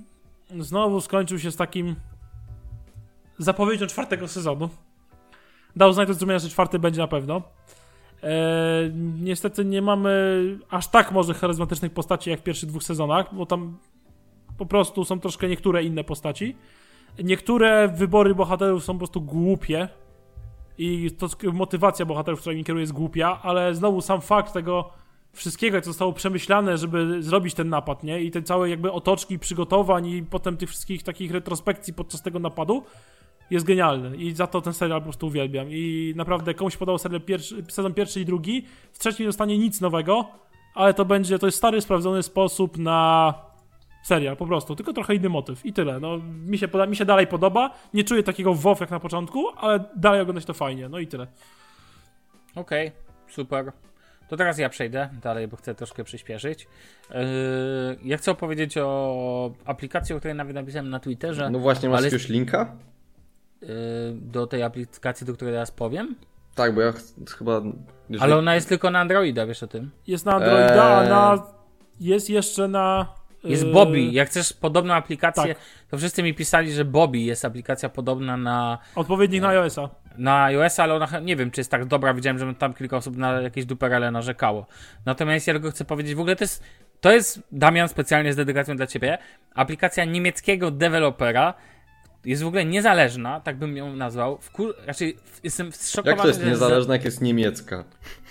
znowu skończył się z takim zapowiedzią czwartego sezonu. Dał znać do zrozumienia, że czwarty będzie na pewno. Eee, niestety nie mamy aż tak może charyzmatycznych postaci jak w pierwszych dwóch sezonach, bo tam po prostu są troszkę niektóre inne postaci. Niektóre wybory bohaterów są po prostu głupie i to motywacja bohaterów, która mi kieruje, jest głupia, ale znowu sam fakt tego wszystkiego, co zostało przemyślane, żeby zrobić ten napad, nie? I te całe jakby otoczki przygotowań i potem tych wszystkich takich retrospekcji podczas tego napadu jest genialny i za to ten serial po prostu uwielbiam. I naprawdę komuś podał serial pierwszy, sezon pierwszy i drugi, w trzecim nie dostanie nic nowego, ale to będzie, to jest stary, sprawdzony sposób na serial, po prostu, tylko trochę inny motyw i tyle. No, mi się, poda- mi się dalej podoba, nie czuję takiego wow jak na początku, ale dalej oglądać to fajnie, no i tyle. Okej, okay, super. To teraz ja przejdę dalej, bo chcę troszkę przyspieszyć. Yy, ja chcę opowiedzieć o aplikacji, o której nawet napisałem na Twitterze. No właśnie, masz ale... jakiegoś linka? Yy, do tej aplikacji, do której teraz powiem? Tak, bo ja ch- chyba... Jeżeli... Ale ona jest tylko na Androida, wiesz o tym? Jest na Androida, eee... a na... jest jeszcze na... Jest Bobby. Jak chcesz podobną aplikację, tak. to wszyscy mi pisali, że Bobby jest aplikacja podobna na... Odpowiednik na iOS-a. Na iOS-a, ale ona nie wiem, czy jest tak dobra. Widziałem, że tam kilka osób na jakieś duperele narzekało. Natomiast ja tylko chcę powiedzieć, w ogóle to jest, to jest, Damian, specjalnie z dedykacją dla ciebie, aplikacja niemieckiego dewelopera. Jest w ogóle niezależna, tak bym ją nazwał. Wkur... Raczej jestem zszokowany. Jak to jest że... niezależna, jak jest niemiecka?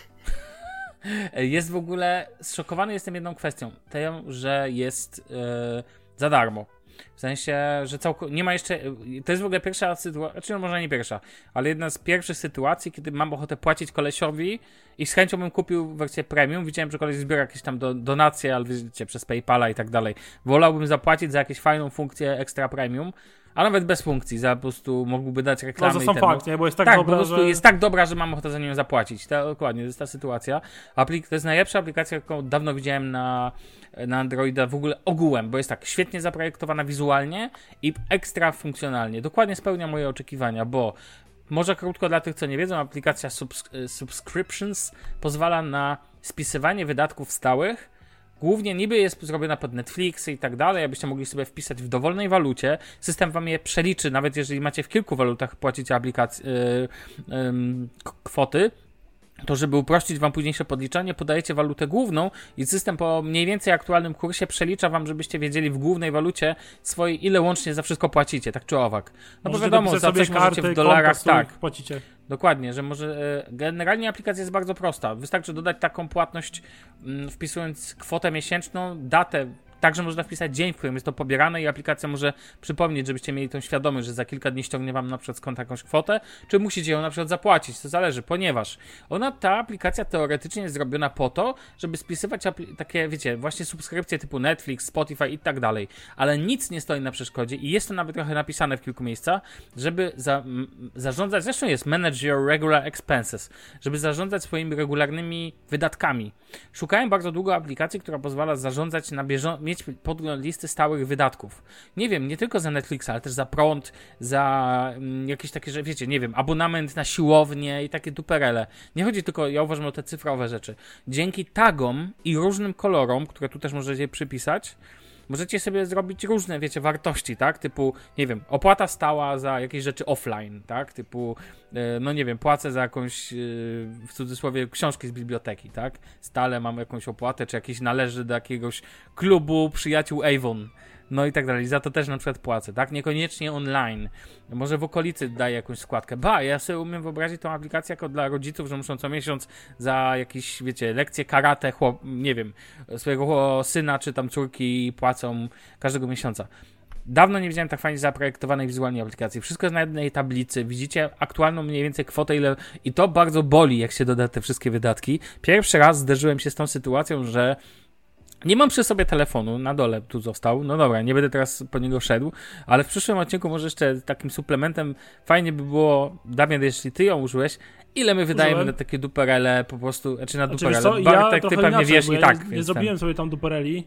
Jest w ogóle, zszokowany jestem jedną kwestią, tą, że jest yy, za darmo. W sensie, że całkowicie, nie ma jeszcze, to jest w ogóle pierwsza sytuacja, znaczy no może nie pierwsza, ale jedna z pierwszych sytuacji, kiedy mam ochotę płacić kolesiowi i z chęcią bym kupił wersję premium. Widziałem, że koleś zbiera jakieś tam do, donacje, ale wiecie, przez PayPala i tak dalej. Wolałbym zapłacić za jakąś fajną funkcję extra premium, a nawet bez funkcji, za po prostu mógłby dać reklamy. No to sam fakt, nie? Bo jest tak, tak dobra, po prostu że... jest tak dobra, że mam ochotę za nią zapłacić. Ta, dokładnie, to jest ta sytuacja. Aplik- to jest najlepsza aplikacja, jaką dawno widziałem na, na Androida w ogóle ogółem, bo jest tak świetnie zaprojektowana wizualnie i ekstra funkcjonalnie. Dokładnie spełnia moje oczekiwania, bo może krótko dla tych, co nie wiedzą, aplikacja subs- Subscriptions pozwala na spisywanie wydatków stałych. Głównie niby jest zrobiona pod Netflixy i tak dalej, abyście mogli sobie wpisać w dowolnej walucie. System wam je przeliczy, nawet jeżeli macie w kilku walutach płacicie aplikac- yy, yy, kwoty. To żeby uprościć wam późniejsze podliczanie, podajecie walutę główną i system po mniej więcej aktualnym kursie przelicza wam, żebyście wiedzieli w głównej walucie swojej, ile łącznie za wszystko płacicie, tak czy owak. No bo wiadomo, za coś możecie w dolarach, tak. Płacicie. Dokładnie, że może generalnie aplikacja jest bardzo prosta. Wystarczy dodać taką płatność, wpisując kwotę miesięczną, datę. Także można wpisać dzień, w którym jest to pobierane i aplikacja może przypomnieć, żebyście mieli tą świadomość, że za kilka dni ściągnie wam na przykład z konta jakąś kwotę, czy musicie ją na przykład zapłacić, to zależy, ponieważ ona, ta aplikacja teoretycznie jest zrobiona po to, żeby spisywać apl- takie, wiecie, właśnie subskrypcje typu Netflix, Spotify i tak dalej, ale nic nie stoi na przeszkodzie i jest to nawet trochę napisane w kilku miejscach, żeby za, m, zarządzać, zresztą jest manage your regular expenses, żeby zarządzać swoimi regularnymi wydatkami. Szukałem bardzo długo aplikacji, która pozwala zarządzać na bieżąco, mieć podgląd listy stałych wydatków. Nie wiem, nie tylko za Netflixa, ale też za prąd, za mm, jakieś takie, że wiecie, nie wiem, abonament na siłownię i takie duperele. Nie chodzi tylko, ja uważam, o te cyfrowe rzeczy. Dzięki tagom i różnym kolorom, które tu też możecie przypisać, możecie sobie zrobić różne, wiecie, wartości, tak? Typu, nie wiem, opłata stała za jakieś rzeczy offline, tak? Typu, no nie wiem, płacę za jakąś, w cudzysłowie, książki z biblioteki, tak? Stale mam jakąś opłatę, czy jakiś należy do jakiegoś klubu przyjaciół Avon. No i tak dalej. Za to też na przykład płacę, tak? Niekoniecznie online. Może w okolicy daję jakąś składkę. Ba, ja sobie umiem wyobrazić tą aplikację jako dla rodziców, że muszą co miesiąc za jakieś, wiecie, lekcje karate, chłop, nie wiem, swojego syna czy tam córki płacą każdego miesiąca. Dawno nie widziałem tak fajnie zaprojektowanej wizualnie aplikacji. Wszystko jest na jednej tablicy. Widzicie aktualną mniej więcej kwotę, ile... I to bardzo boli, jak się doda te wszystkie wydatki. Pierwszy raz zderzyłem się z tą sytuacją, że nie mam przy sobie telefonu, na dole tu został, no dobra, nie będę teraz po niego szedł, ale w przyszłym odcinku może jeszcze takim suplementem fajnie by było, Damian, jeśli ty ją użyłeś, ile my wydajemy Użyłem. na takie duperele po prostu, czy na Znaczy, duperele, ja Bartek, ty pewnie inaczej, wiesz i ja tak. Nie, nie więc zrobiłem ten. sobie tam dupereli.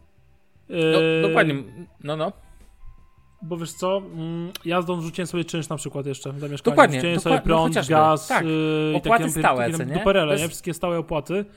No, Yy, dokładnie, no no. Bo wiesz co, mm, jazdą rzuciłem sobie czynsz na przykład jeszcze za mieszkanie. Dokładnie, Rzuciłem dokładnie, sobie prąd, no gaz, tak. yy, i Opłaty takie, stałe, takie co nie? duperele, Bez... nie? Wszystkie stałe opłaty.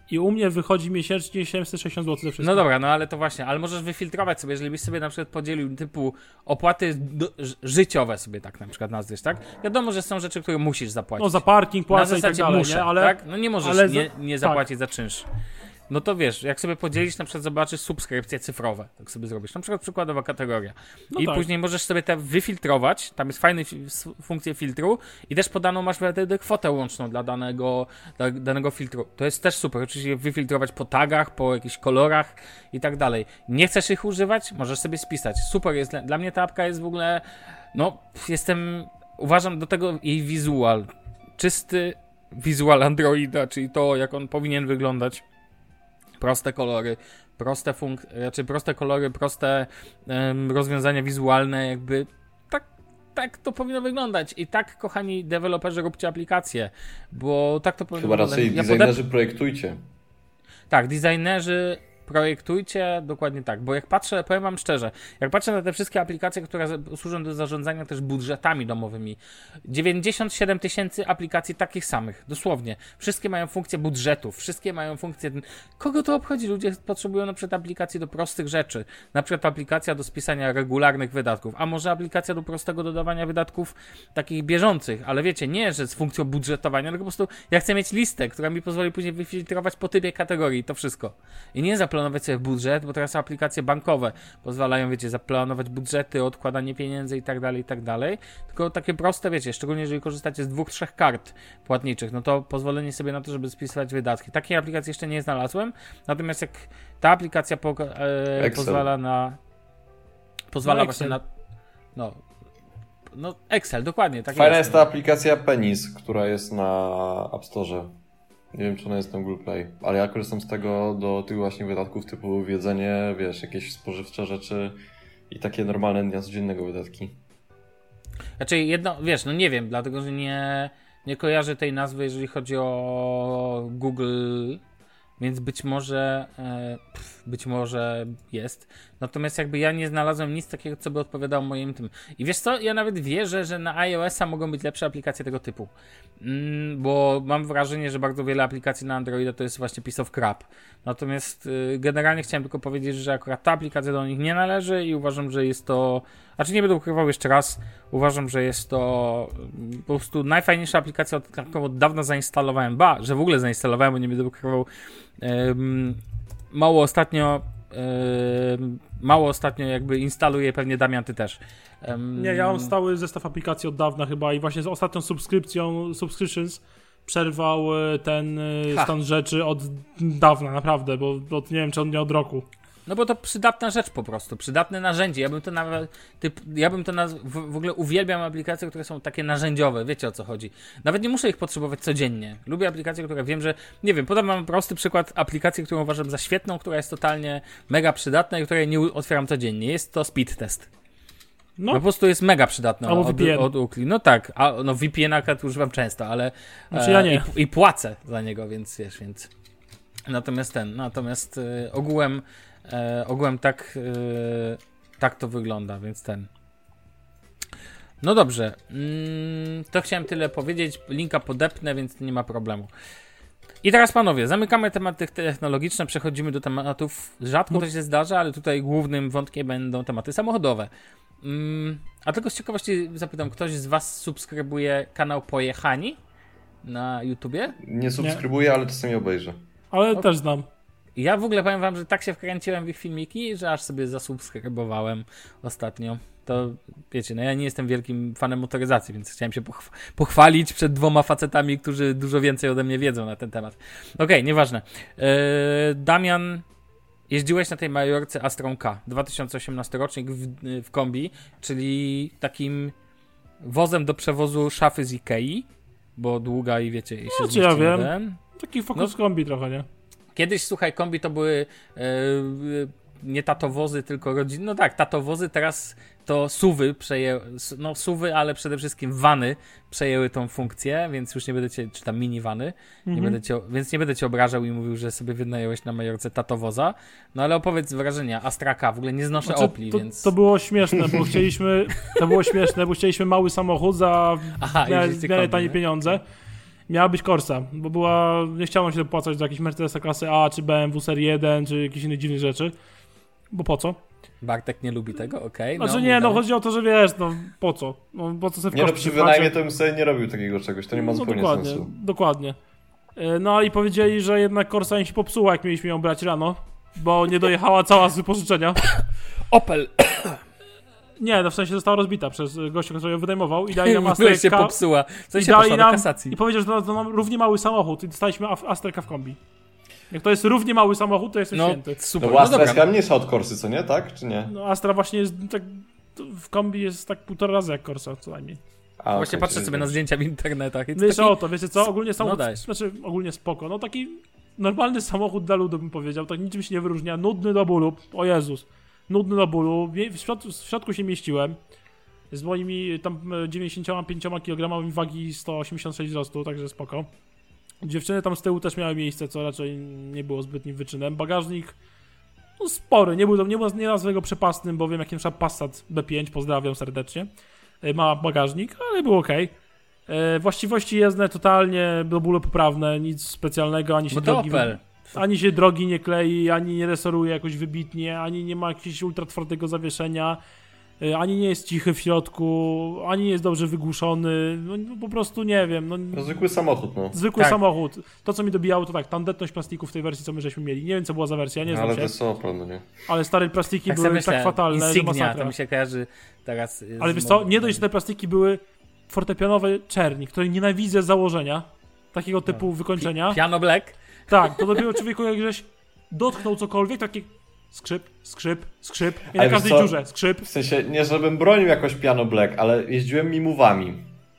i u mnie wychodzi miesięcznie siedemset sześćdziesiąt złotych ze wszystkim. No dobra, no ale to właśnie, ale możesz wyfiltrować sobie, jeżeli byś sobie na przykład podzielił typu opłaty do, życiowe sobie tak na przykład nazwiesz, tak? Wiadomo, że są rzeczy, które musisz zapłacić. No za parking, płacę na i tak zasadzie dalej, muszę, nie? Ale, tak? No nie możesz ale nie, za- nie zapłacić tak. za czynsz. No to wiesz, jak sobie podzielisz, na przykład zobaczysz subskrypcje cyfrowe, tak sobie zrobisz, na przykład przykładowa kategoria. No I tak. później możesz sobie te wyfiltrować, tam jest fajna funkcja filtru i też podaną masz wtedy kwotę łączną dla danego, dla danego filtru. To jest też super, oczywiście wyfiltrować po tagach, po jakichś kolorach i tak dalej. Nie chcesz ich używać? Możesz sobie spisać. Super jest, dla mnie ta apka jest w ogóle, no jestem, uważam do tego jej wizual, czysty wizual Androida, czyli to jak on powinien wyglądać. Proste kolory, proste funk- raczej proste kolory, proste um, rozwiązania wizualne, jakby tak, tak to powinno wyglądać. I tak, kochani deweloperzy, róbcie aplikacje, bo tak to powinno Chyba wyglądać. raczej Ja designerzy podep- projektujcie. Tak, designerzy projektujcie, dokładnie tak, bo jak patrzę, powiem wam szczerze, jak patrzę na te wszystkie aplikacje, które za- służą do zarządzania też budżetami domowymi, dziewięćdziesiąt siedem tysięcy aplikacji takich samych, dosłownie. Wszystkie mają funkcję budżetów, wszystkie mają funkcję... Kogo to obchodzi? Ludzie potrzebują na przykład aplikacji do prostych rzeczy, na przykład aplikacja do spisania regularnych wydatków, a może aplikacja do prostego dodawania wydatków takich bieżących, ale wiecie, nie, że z funkcją budżetowania, tylko po prostu ja chcę mieć listę, która mi pozwoli później wyfiltrować po typie kategorii, to wszystko. I nie zaplanować sobie budżet, bo teraz aplikacje bankowe pozwalają, wiecie, zaplanować budżety, odkładanie pieniędzy i tak dalej, i tak dalej. Tylko takie proste, wiecie, szczególnie jeżeli korzystacie z dwóch, trzech kart płatniczych, no to pozwolenie sobie na to, żeby spisywać wydatki. Takiej aplikacji jeszcze nie znalazłem, natomiast jak ta aplikacja po, e, pozwala na... Pozwala No, właśnie Excel. na... No, no Excel, dokładnie. Tak Fajna jest, jest ta aplikacja Penis, która jest na App Store. Nie wiem, czy ona jest na Google Play, ale ja korzystam z tego do tych właśnie wydatków typu jedzenie, wiesz, jakieś spożywcze rzeczy i takie normalne dnia codziennego wydatki. Znaczy jedno, wiesz, no nie wiem, dlatego, że nie, nie kojarzę tej nazwy, jeżeli chodzi o Google, więc być może e, pff, być może jest. Natomiast jakby ja nie znalazłem nic takiego, co by odpowiadało moim tym. I wiesz co, ja nawet wierzę, że na iOS-a mogą być lepsze aplikacje tego typu. Mm, bo mam wrażenie, że bardzo wiele aplikacji na Androida to jest właśnie piece of crap. Natomiast y, generalnie chciałem tylko powiedzieć, że akurat ta aplikacja do nich nie należy i uważam, że jest to... Znaczy nie będę ukrywał jeszcze raz, uważam, że jest to mm, po prostu najfajniejsza aplikacja, od, jaką od dawna zainstalowałem. Ba, że w ogóle zainstalowałem, bo nie będę ukrywał. Ym, mało ostatnio Yy, mało ostatnio jakby instaluje, pewnie Damian, ty też. Yy, Nie, ja mam stały zestaw aplikacji od dawna chyba i właśnie z ostatnią subskrypcją, subscriptions przerwał e, ten e, Ha. stan rzeczy od dawna, naprawdę, bo od, nie wiem, czy od nie od roku. No bo to przydatna rzecz po prostu, przydatne narzędzie. Ja bym to nawet, typ, ja bym to naz- w, w ogóle uwielbiam aplikacje, które są takie narzędziowe, wiecie o co chodzi. Nawet nie muszę ich potrzebować codziennie. Lubię aplikacje, które wiem, że, nie wiem, podam wam prosty przykład aplikacji, którą uważam za świetną, która jest totalnie mega przydatna i której nie u- otwieram codziennie. Jest to Speed Test. No, No po prostu jest mega przydatna Albo od, V P N. od Ukli. No tak, a no V P N akurat używam często, ale Znaczy ja nie. i, i płacę za niego, więc wiesz, więc natomiast ten, natomiast e, ogółem e, ogółem tak e, tak to wygląda, więc ten. No dobrze, mm, to chciałem tyle powiedzieć, linka podepnę, więc nie ma problemu. I teraz panowie, zamykamy tematy technologiczne, przechodzimy do tematów, rzadko No. to się zdarza, ale tutaj głównym wątkiem będą tematy samochodowe. Mm, a tylko z ciekawości zapytam, ktoś z was subskrybuje kanał Pojechani na YouTubie? Nie subskrybuję, ale czasami obejrzę. ale O- też znam. Ja w ogóle powiem wam, że tak się wkręciłem w ich filmiki, że aż sobie zasubskrybowałem ostatnio. To wiecie, no ja nie jestem wielkim fanem motoryzacji, więc chciałem się pochw- pochwalić przed dwoma facetami, którzy dużo więcej ode mnie wiedzą na ten temat. Okej, okay, nieważne. Yy, Damian, jeździłeś na tej Majorce Astrą K, dwa tysiące osiemnasty rocznik w, w kombi, czyli takim wozem do przewozu szafy z Ikei, bo długa i wiecie, i się No, czy ja zmieści wiem. jeden. Taki fokus kombi trochę, nie? Kiedyś, słuchaj, kombi to były e, nie tatowozy, tylko rodziny. No tak, tatowozy, teraz to suwy przejęły, no suwy, ale przede wszystkim vany przejęły tą funkcję, więc już nie będę cię, czy tam minivany, nie Mhm. będę cię, więc nie będę cię obrażał i mówił, że sobie wynająłeś na Majorce tatowoza. No ale opowiedz wrażenia, Astra K, w ogóle nie znoszę Znaczy, Opli, to, więc... to było śmieszne, bo chcieliśmy, to było śmieszne, bo chcieliśmy mały samochód za Aha, w miarę, jeździcie w miarę kombi, tanie nie? pieniądze miała być Corsa, bo była, nie chciałem się dopłacać do jakiejś Mercedesa klasy A, czy B M W serii jeden, czy jakichś innych dziwnych rzeczy, bo po co? Bartek nie lubi tego, okej. Okay, znaczy no, nie, no chodzi o to, że wiesz, no po co? No, po co sobie w Nie no, koszty przy wpłacić? wynajmie to bym sobie nie robił takiego czegoś, to nie ma No zupełnie dokładnie, sensu. dokładnie. No i powiedzieli, że jednak Corsa im się popsuła, jak mieliśmy ją brać rano, bo nie dojechała cała z wypożyczenia. Opel. Nie, no w sensie została rozbita przez gościa, który ją wynajmował i dali nam Astrę się popsuła. W sensie i dali poszła do nam, kasacji. i powiedział, że to, to nam równie mały samochód i dostaliśmy Astrę w kombi. Jak to jest równie mały samochód, to jestem No święty. super, No bo Astra no jest dobra. chyba mniejsza od Corsy, co nie? Tak? Czy nie? No Astra właśnie jest tak, w kombi jest tak półtora razy jak Corsa co najmniej. A, Właśnie okej, patrzę czyli sobie na tak. zdjęcia w internetach. No jeszcze o to, wiecie co, ogólnie samochód, No dajesz. znaczy ogólnie spoko, no taki normalny samochód dla ludu bym powiedział, tak niczym się nie wyróżnia, nudny do bólu, o Jezus, nudny do bólu, w środku, w środku się mieściłem, z moimi tam dziewięćdziesięcioma pięcioma kilogramami wagi sto osiemdziesiąt sześć wzrostu, także spoko. Dziewczyny tam z tyłu też miały miejsce, co raczej nie było zbytnim wyczynem. Bagażnik no spory, nie był, nie, był, nie nazwę go przepastnym, bo wiem, jak na przykład Passat B pięć, pozdrawiam serdecznie, ma bagażnik, ale był okej. Okay. Właściwości jezdne totalnie do bólu poprawne, nic specjalnego, ani się, Bo to drogi, Opel. ani się drogi nie klei, ani nie resoruje jakoś wybitnie, ani nie ma jakiegoś ultra twardego zawieszenia, ani nie jest cichy w środku, ani nie jest dobrze wygłuszony, no, no po prostu nie wiem. No, No zwykły samochód, no. zwykły Tak. samochód. To, co mi dobijało, to tak, tandetność plastiku w tej wersji, co my żeśmy mieli. Nie wiem, co była za wersja, nie znam Ale się, to jest Opel, no nie? ale stare plastiki Tak były sobie myślę, tak fatalne, że Insignia, masakra. to mi się kojarzy teraz z Ale wiesz co, nie dość, że te plastiki były fortepianowe czerni, której nienawidzę z założenia, takiego typu wykończenia. Piano Black. Tak, to dopiero człowieku, jak żeś dotknął cokolwiek, taki skrzyp, skrzyp, skrzyp i na Ale wiesz każdej co? dziurze skrzyp, W sensie, nie żebym bronił jakoś Piano Black, ale jeździłem mimówami.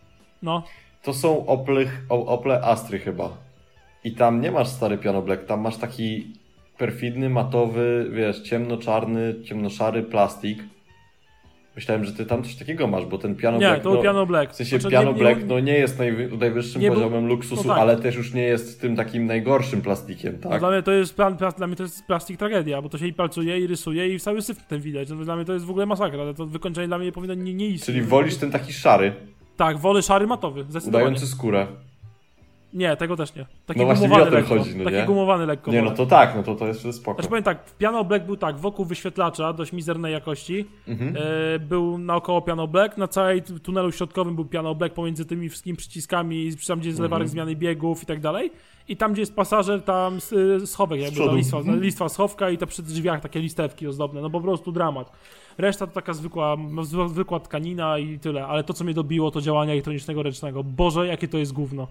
no. To są Ople, Ople Astry chyba. I tam nie masz stary Piano Black, tam masz taki perfidny, matowy, wiesz, ciemno-czarny, ciemnoszary plastik. Myślałem, że ty tam coś takiego masz, bo ten Piano Nie, Black... to był no, Piano Black. W sensie Znaczy, Piano nie- nie- Black no nie jest najwy, najwyższym nie był- poziomem luksusu, no tak. ale też już nie jest tym takim najgorszym plastikiem, No tak? dla mnie to jest plan, plan, dla mnie to jest plastik tragedia, bo to się i palcuje, i rysuje, i cały syf ten widać. No, dla mnie to jest w ogóle masakra, ale to wykończenie dla mnie nie powinno nie, nie istnieć. Czyli wolisz ten taki szary, Tak, wolę szary matowy, zdecydowanie. dający skórę. Nie, tego też nie. Taki No właśnie gumowany mi o tym lekko. chodzi, no Taki nie? gumowany lekko. Nie, wolę. no to tak, no to to jest spoko. Znaczy powiem tak, Piano Black był tak, wokół wyświetlacza dość mizernej jakości, Mhm. e, był naokoło Piano Black, na całej t- tunelu środkowym był Piano Black pomiędzy tymi wszystkimi przyciskami, tam gdzie jest lewarek Mhm. zmiany biegów i tak dalej. I tam gdzie jest pasażer, tam s- schowek jakby, przodu. ta listwa, Mhm. listwa schowka i te przy drzwiach takie listewki ozdobne, no po prostu dramat. Reszta to taka zwykła, no, zwy- zwykła tkanina i tyle, ale to co mnie dobiło to działanie elektronicznego ręcznego. Boże, jakie to jest gówno.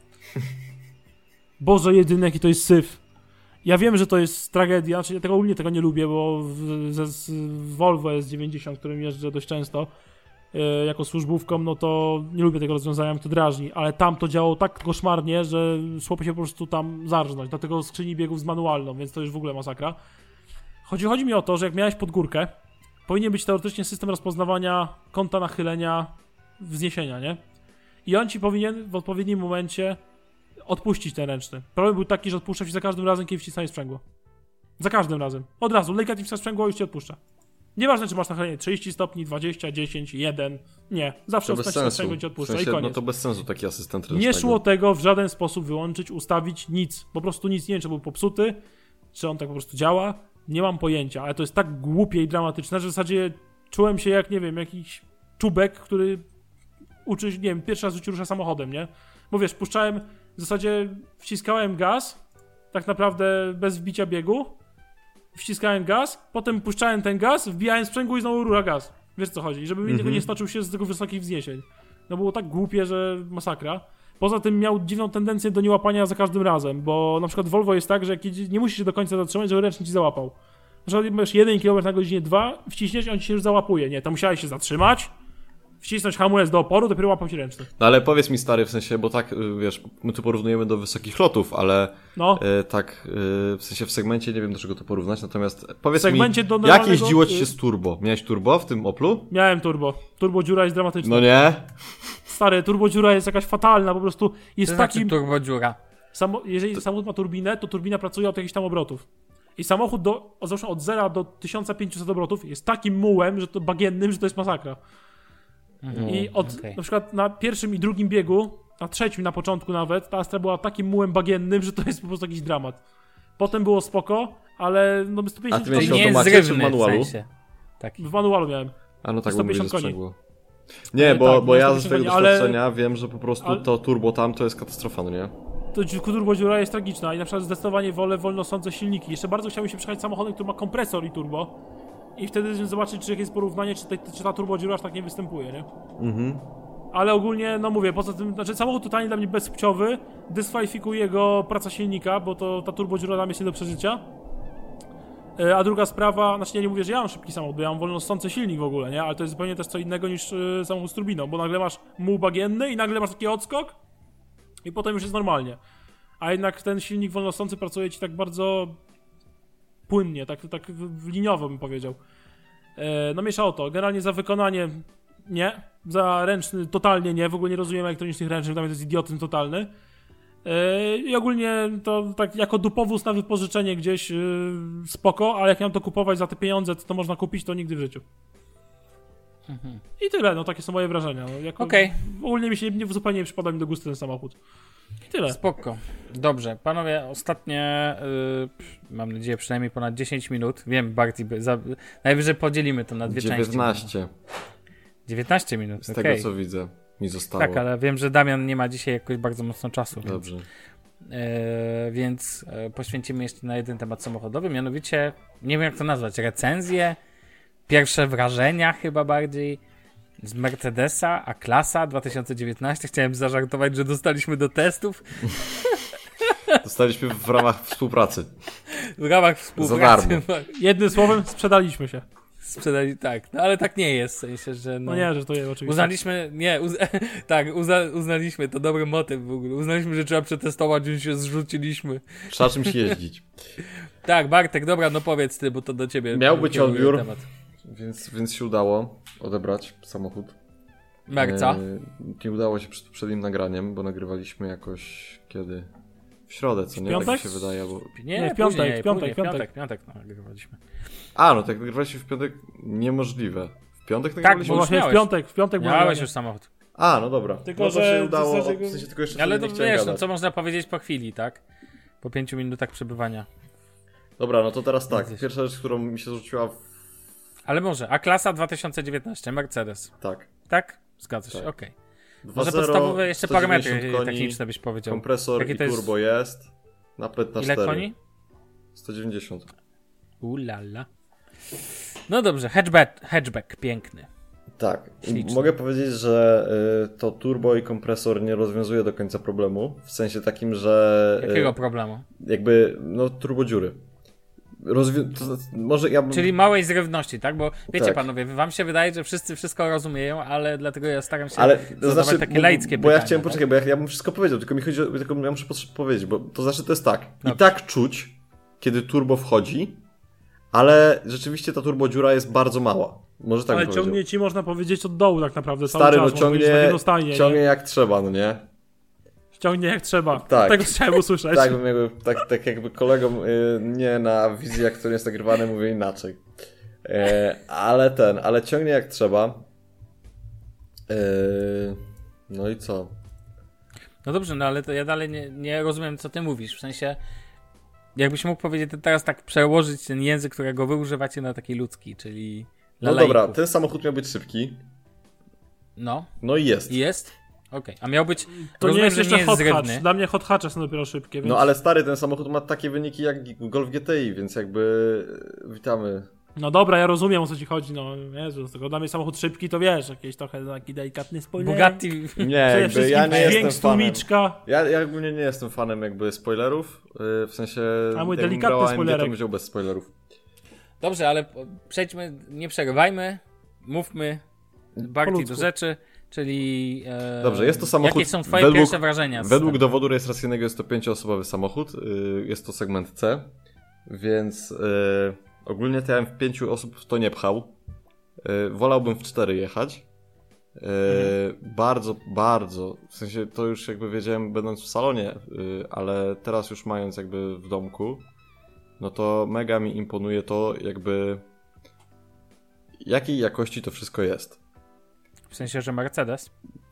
Boże jedyny, jaki to jest syf. Ja wiem, że to jest tragedia, czyli ja tego ogólnie tego nie lubię, bo w, ze, z Volvo S dziewięćdziesiąt, którym jeżdżę dość często e, jako służbówką, no to nie lubię tego rozwiązania, mnie to drażni, ale tam to działało tak koszmarnie, że szło się po prostu tam zarżnąć, dlatego skrzyni biegów z manualną, więc to już w ogóle masakra. Chodzi, chodzi mi o to, że jak miałeś pod górkę, powinien być teoretycznie system rozpoznawania kąta nachylenia, wzniesienia, nie? I on ci powinien w odpowiednim momencie odpuścić ten ręczny. Problem był taki, że odpuszcza ci za każdym razem, kiedy wcisnąłeś sprzęgło. Za każdym razem. Od razu. Delikatnie wcisnął sprzęgło i już ci odpuszcza. Nieważne, czy masz nachylenie trzydzieści stopni, dwadzieścia, dziesięć, jeden. Nie. Zawsze To bez odpuszcza sensu. sprzęgło i ci W odpuszcza sensie, i koniec. no to bez sensu taki asystent ręcznego. Nie szło tego w żaden sposób wyłączyć, ustawić, nic. Po prostu nic. Nie wiem, czy był popsuty, czy on tak po prostu działa. Nie mam pojęcia, ale to jest tak głupie i dramatyczne, że w zasadzie czułem się jak, nie wiem, jakiś czubek, który uczy, nie wiem, pierwszy raz w życiu rusza samochodem, nie? Bo wiesz, puszczałem, w zasadzie wciskałem gaz, tak naprawdę bez wbicia biegu, wciskałem gaz, potem puszczałem ten gaz, wbijałem sprzęgło i znowu rura gaz. Wiesz co chodzi? Żeby mi Mhm. tego nie stoczył się z tego wysokich wzniesień. No było tak głupie, że masakra. Poza tym miał dziwną tendencję do niełapania za każdym razem, bo na przykład Volvo jest tak, że jak jedzie- nie musisz się do końca zatrzymać, żeby ręcznie ci załapał. Na przykład masz jeden kilometr na godzinę, dwa, wciśniesz i on ci się już załapuje. Nie, to musiałeś się zatrzymać, wcisnąć hamulec do oporu, dopiero łapał ci ręczny. No ale powiedz mi stary, w sensie, bo tak, y, wiesz, my tu porównujemy do wysokich lotów, ale No. y, tak, y, w sensie w segmencie, nie wiem do czego to porównać, natomiast powiedz W segmencie mi, do jak normalnego, jeździło ci y- się z turbo? Miałeś turbo w tym Oplu? Miałem turbo. Turbo dziura jest dramatyczna. No nie? Stary, turbo dziura jest jakaś fatalna, po prostu To jest znaczy takim... turbodziura. Samo, jeżeli samochód ma turbinę, to turbina pracuje od jakichś tam obrotów. I samochód do, od, załóżmy od zera do tysiąc pięćset obrotów jest takim mułem, że to bagiennym, że to jest masakra. Mhm. I od okej. na przykład na pierwszym i drugim biegu na trzecim na początku nawet, ta Astra była takim mułem bagiennym, że to jest po prostu jakiś dramat. Potem było spoko, ale no sto pięćdziesiąt A ty miałeś koni nie jest automacie czy w zrywny w manualu? sensie. Taki. w manualu miałem. A no tak, sto bo mówię, że pięćdziesiąt koni. sprzęgło. Nie, Ale bo, tak, bo no ja sto ze swojego pięćdziesiąt koni, doświadczenia ale- wiem, że po prostu ale- to turbo tam to jest katastrofa, no nie? To turbodziura jest tragiczna i na przykład zdecydowanie wolę wolnosące silniki. Jeszcze bardzo chciałbym się przejechać samochodem, który ma kompresor i turbo. I wtedy zobaczyć, czy jakieś porównanie, czy, te, czy ta turbodziura aż tak nie występuje, nie? Mhm. Ale ogólnie, no mówię, poza tym, znaczy samochód totalnie dla mnie bezpłciowy, dyskwalifikuje go praca silnika, bo to ta turbodziura dla mnie jest nie do przeżycia. E, A druga sprawa, znaczy ja nie mówię, że ja mam szybki samochód, bo ja mam wolnosący silnik w ogóle, nie? Ale to jest zupełnie też co innego niż y, samochód z turbiną, bo nagle masz muł bagienny i nagle masz taki odskok i potem już jest normalnie. A jednak ten silnik wolnosący pracuje ci tak bardzo płynnie, tak, tak w, w liniowo bym powiedział. E, no miesza o to, generalnie za wykonanie nie, za ręczny totalnie nie, w ogóle nie rozumiem elektronicznych ręcznych, dla mnie to jest idiotyzm totalny. E, I ogólnie to tak jako dupowóz na wypożyczenie gdzieś e, spoko, ale jak miałem to kupować za te pieniądze, to, to można kupić, to nigdy w życiu. Mhm. I tyle, no takie są moje wrażenia. No, jako, Okej. Ogólnie mi się nie, zupełnie nie przypada mi do gustu ten samochód. I tyle. Spoko. Dobrze, panowie, ostatnie, yy, mam nadzieję, przynajmniej ponad dziesięć minut. Wiem, Barty, za, najwyżej podzielimy to na dwie części. dziewiętnaście. dziewiętnaście minut, Z okej. tego co widzę, mi zostało. Tak, ale wiem, że Damian nie ma dzisiaj jakoś bardzo mocno czasu. Więc, Dobrze. yy, więc yy, poświęcimy jeszcze na jeden temat samochodowy, mianowicie, nie wiem jak to nazwać, recenzje, pierwsze wrażenia chyba bardziej z Mercedesa A-klasa dwa tysiące dziewiętnaście. Chciałem zażartować, że dostaliśmy do testów Dostaliśmy w ramach współpracy. w ramach współpracy. darmo. Jednym słowem, sprzedaliśmy się. Sprzedali, tak, no ale tak nie jest, w sensie, że no... No nie, że to jest oczywiście. Uznaliśmy, nie, uz, tak, uzna, uznaliśmy, to dobry motyw w ogóle, uznaliśmy, że trzeba przetestować, więc się zrzuciliśmy. Trzeba czymś jeździć. Tak, Bartek, dobra, no powiedz ty, bo to do ciebie Miał być kieruję odbiór. temat. Więc, więc się udało odebrać samochód. Merca. E, nie udało się przed poprzednim nagraniem, bo nagrywaliśmy jakoś kiedy? W środę, co nie? Tak mi piątek? się wydaje, bo... Nie, Nie, w piątek, później, w piątek, później, w piątek. piątek, piątek, no, nagrywaliśmy. A, no tak nagrywaliśmy w piątek? Niemożliwe. W piątek Tak, nagrywaliśmy? Bo już właśnie w miałeś. piątek, w piątek było Miałeś nagranie. już samochód. A, no dobra. Tylko, no to że się udało, w zasadzie- w sensie tylko jeszcze Ale wtedy to nie chciałem wiesz, no, gadać. co można powiedzieć po chwili, tak? Po pięciu minutach przebywania. Dobra, no to teraz tak. Widzisz. Pierwsza rzecz, którą mi się rzuciła w... Ale może, A-klasa dwa tysiące dziewiętnaście, Mercedes. Tak. Tak? Zgadza się, Tak. okej. dwa Może zero, podstawowe jeszcze sto parametry dziewięćdziesiąt koni, techniczne byś powiedział. Kompresor Jakie i to jest- turbo jest. Napęd na Ile cztery. koni? sto dziewięćdziesiąt. Ulala. No dobrze, hatchback, hatchback piękny. Tak. Śliczny. Mogę powiedzieć, że y, to turbo i kompresor nie rozwiązuje do końca problemu. W sensie takim, że... y, Jakiego problemu? jakby, no, turbodziury. Rozwi- to, znaczy, może ja bym... Czyli małej zrywności, tak? Bo wiecie Tak. panowie, wam się wydaje, że wszyscy wszystko rozumieją, ale dlatego ja staram się Ale zadawać to znaczy, takie bo, laickie bo pytania. ja chciałem, tak? poczekaj, bo ja, ja bym wszystko powiedział, tylko mi chodzi o, tylko ja muszę potrze- powiedzieć, bo to znaczy to jest tak, Dobrze. i tak czuć, kiedy turbo wchodzi, ale rzeczywiście ta turbodziura jest bardzo mała. Może tak Ale bym powiedział. ciągnie ci, można powiedzieć, od dołu tak naprawdę. Cały Stary, czas, no można powiedzieć, ciągnie, jednostajnie, ciągnie nie? jak trzeba, no nie? Ciągnie jak trzeba. Tak. Tego chciałem usłyszeć. Tak, bym jakby, tak, tak jakby kolegom y, nie na wizji, który jest nagrywany, mówię inaczej. E, ale ten, ale ciągnie jak trzeba. E, no i co? No dobrze, no ale to ja dalej nie, nie rozumiem, co ty mówisz. W sensie, jakbyś mógł powiedzieć teraz tak przełożyć ten język, którego wy używacie na taki ludzki, czyli dla No dobra, laików. ten samochód miał być szybki. No, No i jest. i jest? Okej, a miał być, To rozumiem, nie jest że jeszcze nie jest hot hatch. zrywny. Dla mnie hot hatche są dopiero szybkie, więc... No ale stary, ten samochód ma takie wyniki jak Golf G T I, więc jakby witamy. No dobra, ja rozumiem, o co ci chodzi, no Jezu, tylko dla mnie samochód szybki to wiesz, jakieś trochę taki delikatny spoiler. Bugatti, Nie, Przede jakby wszystkim ja nie dźwięk jestem z fanem. tłumiczka. Ja, ja ogólnie nie jestem fanem jakby spoilerów, yy, w sensie A mój jakbym delikatny brał A M G, to spoilerek. bym wziął bez spoilerów. Dobrze, ale po- przejdźmy, nie przerywajmy, mówmy bardziej do ludzku. rzeczy, czyli e, Dobrze, jest to samochód jakie są twoje według- pierwsze wrażenia? z Według tego? dowodu rejestracyjnego jest to pięcioosobowy samochód, yy, jest to segment C, więc yy, ogólnie to ja bym w pięciu osób w to nie pchał. Yy, wolałbym w cztery jechać. Yy, Mhm. Bardzo, bardzo, w sensie to już jakby wiedziałem będąc w salonie, yy, ale teraz już mając jakby w domku, no to mega mi imponuje to jakby jakiej jakości to wszystko jest. W sensie, że Mercedes?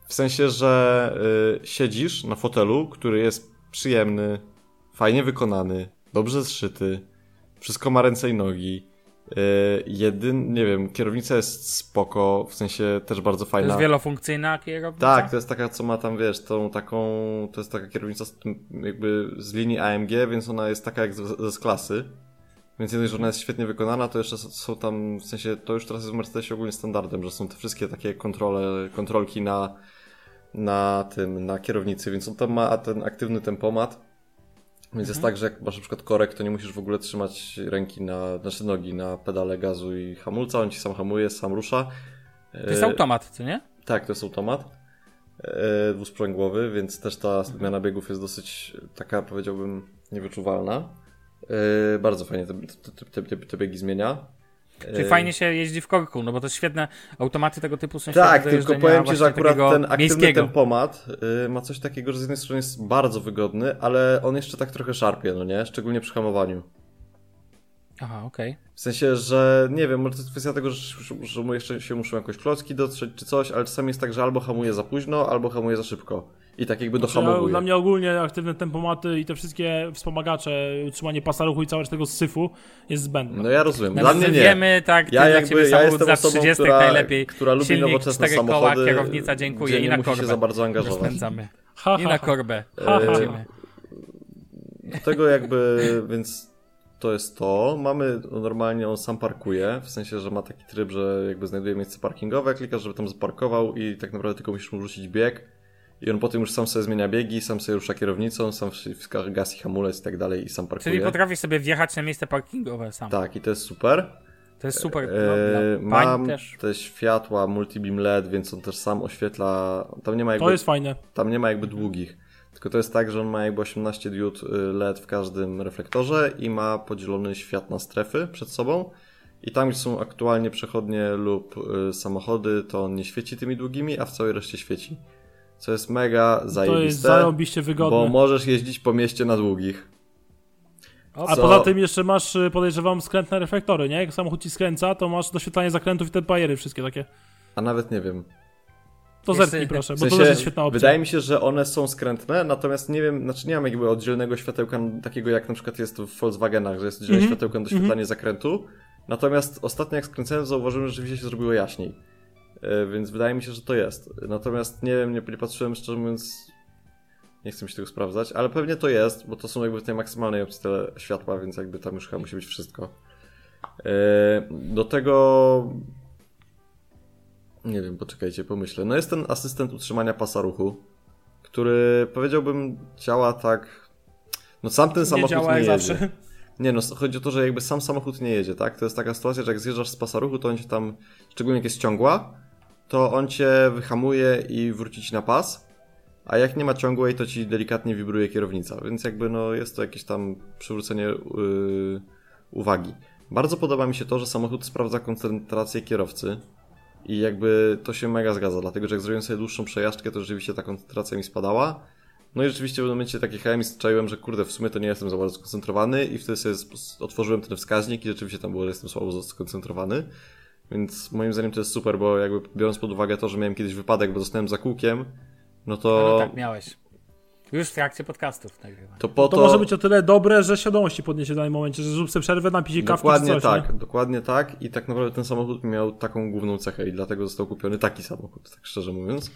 W sensie, że y, siedzisz na fotelu, który jest przyjemny, fajnie wykonany, dobrze zszyty, wszystko ma ręce i nogi. Yy, jedyn, nie wiem, kierownica jest spoko, w sensie też bardzo fajna. To jest wielofunkcyjna kierownica? Tak, to jest taka, co ma tam, wiesz, tą taką, to jest taka kierownica z, jakby z linii A M G, więc ona jest taka jak ze z klasy. Więc jedno, że ona jest świetnie wykonana, to jeszcze są tam, w sensie, to już teraz jest w Mercedesie ogólnie standardem, że są te wszystkie takie kontrole, kontrolki na, na tym, na kierownicy, więc on tam ma ten aktywny tempomat. Więc jest tak, że jak masz na przykład korek, to nie musisz w ogóle trzymać ręki na, znaczy nogi na pedale gazu i hamulca, on ci sam hamuje, sam rusza. To jest automat, co nie? Tak, to jest automat e, dwusprzęgłowy, więc też ta zmiana biegów jest dosyć taka, powiedziałbym, niewyczuwalna. E, bardzo fajnie te, te, te, te biegi zmienia. Czyli e... fajnie się jeździ w korku, no bo to świetne automaty tego typu są tak, świetne. Tak, tylko powiem ci, że akurat ten aktywny miejskiego. tempomat y, ma coś takiego, że z jednej strony jest bardzo wygodny, ale on jeszcze tak trochę szarpie, no nie? Szczególnie przy hamowaniu. Aha, okej. Okay. W sensie, że nie wiem, może to jest kwestia tego, że, że mu jeszcze się muszą jakoś klocki dotrzeć czy coś, ale czasami jest tak, że albo hamuje za późno, albo hamuje za szybko. I tak jakby dohamowuje. Dla mnie ogólnie aktywne tempomaty i te wszystkie wspomagacze, utrzymanie pasa ruchu i całego tego syfu jest zbędne. No ja rozumiem. No dla mnie nie. Wiemy, tak, ja jakby, ja jestem osobą, trzydzieści która, najlepiej. która lubi Silnik, nowoczesne cztery samochody, koła, kierownica, dziękuję, gdzie i nie na musi korbę. się za bardzo angażować. Rozpędzamy. Ha, I ha, na ha. korbę. Ha, ha, Lecimy. Do tego jakby, więc to jest to. Mamy, normalnie on sam parkuje, w sensie, że ma taki tryb, że jakby znajduje miejsce parkingowe, klikasz, żeby tam zaparkował i tak naprawdę tylko musisz mu rzucić bieg i on potem już sam sobie zmienia biegi, sam sobie rusza kierownicą, sam wciska gaz i hamulec i tak dalej i sam parkuje. Czyli potrafi sobie wjechać na miejsce parkingowe sam. Tak, i to jest super. To jest super. Eee, No, mam też. te światła multi-beam L E D, więc on też sam oświetla. Tam nie ma jakby, to jest fajne. Tam nie ma jakby długich. Tylko to jest tak, że on ma jakby osiemnaście diod L E D w każdym reflektorze i ma podzielony świat na strefy przed sobą. I tam, gdzie są aktualnie przechodnie lub y, samochody, to on nie świeci tymi długimi, a w całej reszcie świeci. Co jest mega zajebiste. To jest zarobiście wygodne. Bo możesz jeździć po mieście na długich. A Co? Poza tym jeszcze masz, podejrzewam, skrętne reflektory, nie? Jak samochód ci skręca, to masz doświetlanie zakrętów i te bajery wszystkie takie. A nawet nie wiem. To zerknij proszę, bo w sensie, to też jest świetna opcja. Wydaje mi się, że one są skrętne, natomiast nie wiem, znaczy nie mam jakby oddzielnego światełka takiego jak na przykład jest w Volkswagenach, że jest oddzielne mm-hmm. światełko na doświetlanie mm-hmm. zakrętu. Natomiast ostatnio jak skręcałem, zauważyłem, że rzeczywiście się zrobiło jaśniej. Yy, więc wydaje mi się, że to jest. Natomiast nie wiem, nie, nie patrzyłem, szczerze mówiąc, nie chcę mi się tego sprawdzać, ale pewnie to jest, bo to są jakby w tej maksymalnej opcji te światła, więc jakby tam już chyba musi być wszystko. Yy, do tego... Nie wiem, poczekajcie, pomyślę. No jest ten asystent utrzymania pasa ruchu, który powiedziałbym działa tak... No sam ten samochód nie, działa nie jedzie. Zawsze. Nie no, chodzi o to, że jakby sam samochód nie jedzie, tak? To jest taka sytuacja, że jak zjeżdżasz z pasa ruchu, to on cię tam, szczególnie jak jest ciągła, to on cię wyhamuje i wróci ci na pas, a jak nie ma ciągłej, to ci delikatnie wibruje kierownica, więc jakby no jest to jakieś tam przywrócenie yy, uwagi. Bardzo podoba mi się to, że samochód sprawdza koncentrację kierowcy. I jakby to się mega zgadza, dlatego że jak zrobiłem sobie dłuższą przejażdżkę, to rzeczywiście ta koncentracja mi spadała. No i rzeczywiście w pewnym momencie taki H M i strzeliłem, że kurde, w sumie to nie jestem za bardzo skoncentrowany i wtedy sobie otworzyłem ten wskaźnik i rzeczywiście tam było, że jestem słabo skoncentrowany. Więc moim zdaniem to jest super, bo jakby biorąc pod uwagę to, że miałem kiedyś wypadek, bo zostałem za kółkiem, no to... No tak, miałeś. Już w trakcie podcastów nagrywam. To, po to... to może być o tyle dobre, że świadomości podniesie w danym momencie, że zrób sobie przerwę, napij się kawki Dokładnie czy coś, tak, nie? dokładnie tak i tak naprawdę ten samochód miał taką główną cechę i dlatego został kupiony taki samochód, tak szczerze mówiąc.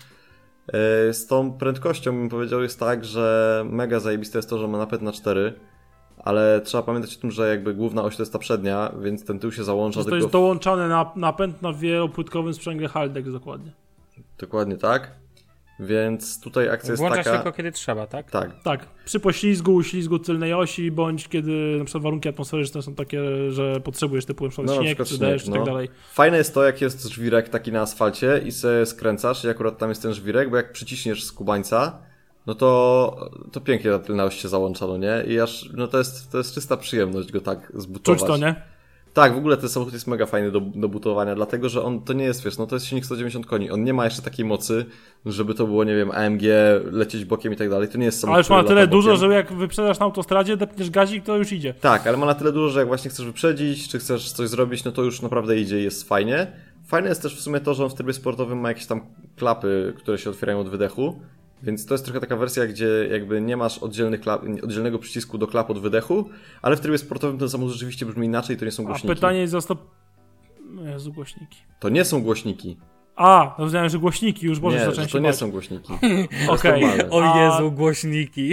Z tą prędkością bym powiedział jest tak, że mega zajebiste jest to, że ma napęd na cztery, ale trzeba pamiętać o tym, że jakby główna oś to jest ta przednia, więc ten tył się załącza. To tylko jest w... dołączany na, napęd na wielopłytkowym sprzęgle Haldex dokładnie. Dokładnie tak. Więc tutaj akcja jest Włącza taka... się tylko kiedy trzeba, tak? Tak. Tak. Przy poślizgu, ślizgu tylnej osi, bądź kiedy na przykład warunki atmosferyczne są takie, że potrzebujesz typu na przykład no, śnieg, na czy deszcz i no. tak dalej. Fajne jest to, jak jest żwirek taki na asfalcie i se skręcasz i akurat tam jest ten żwirek, bo jak przyciśniesz z kubańca, no to, to pięknie ta tylna oś się załącza, no nie? I aż, no to jest, to jest czysta przyjemność go tak zbutować. Czuć to, nie? Tak, w ogóle ten samochód jest mega fajny do, do butowania, dlatego że on to nie jest, wiesz, no to jest silnik sto dziewięćdziesiąt koni. On nie ma jeszcze takiej mocy, żeby to było, nie wiem, A M G, lecieć bokiem i tak dalej. To nie jest samochód, ale już ma na tyle dużo, bokiem. że jak wyprzedasz na autostradzie, depniesz gazik, to już idzie. Tak, ale ma na tyle dużo, że jak właśnie chcesz wyprzedzić, czy chcesz coś zrobić, no to już naprawdę idzie i jest fajnie. Fajne jest też w sumie to, że on w trybie sportowym ma jakieś tam klapy, które się otwierają od wydechu, więc to jest trochę taka wersja, gdzie jakby nie masz oddzielnych klap, oddzielnego przycisku do klap od wydechu, ale w trybie sportowym ten samochód rzeczywiście brzmi inaczej, to nie są głośniki. A pytanie jest za sto... Jezu, głośniki. To nie są głośniki. A, rozumiem, że głośniki, już może nie, zacząłem się to nie bać. są głośniki. Okej. Okay. O A- Jezu, głośniki.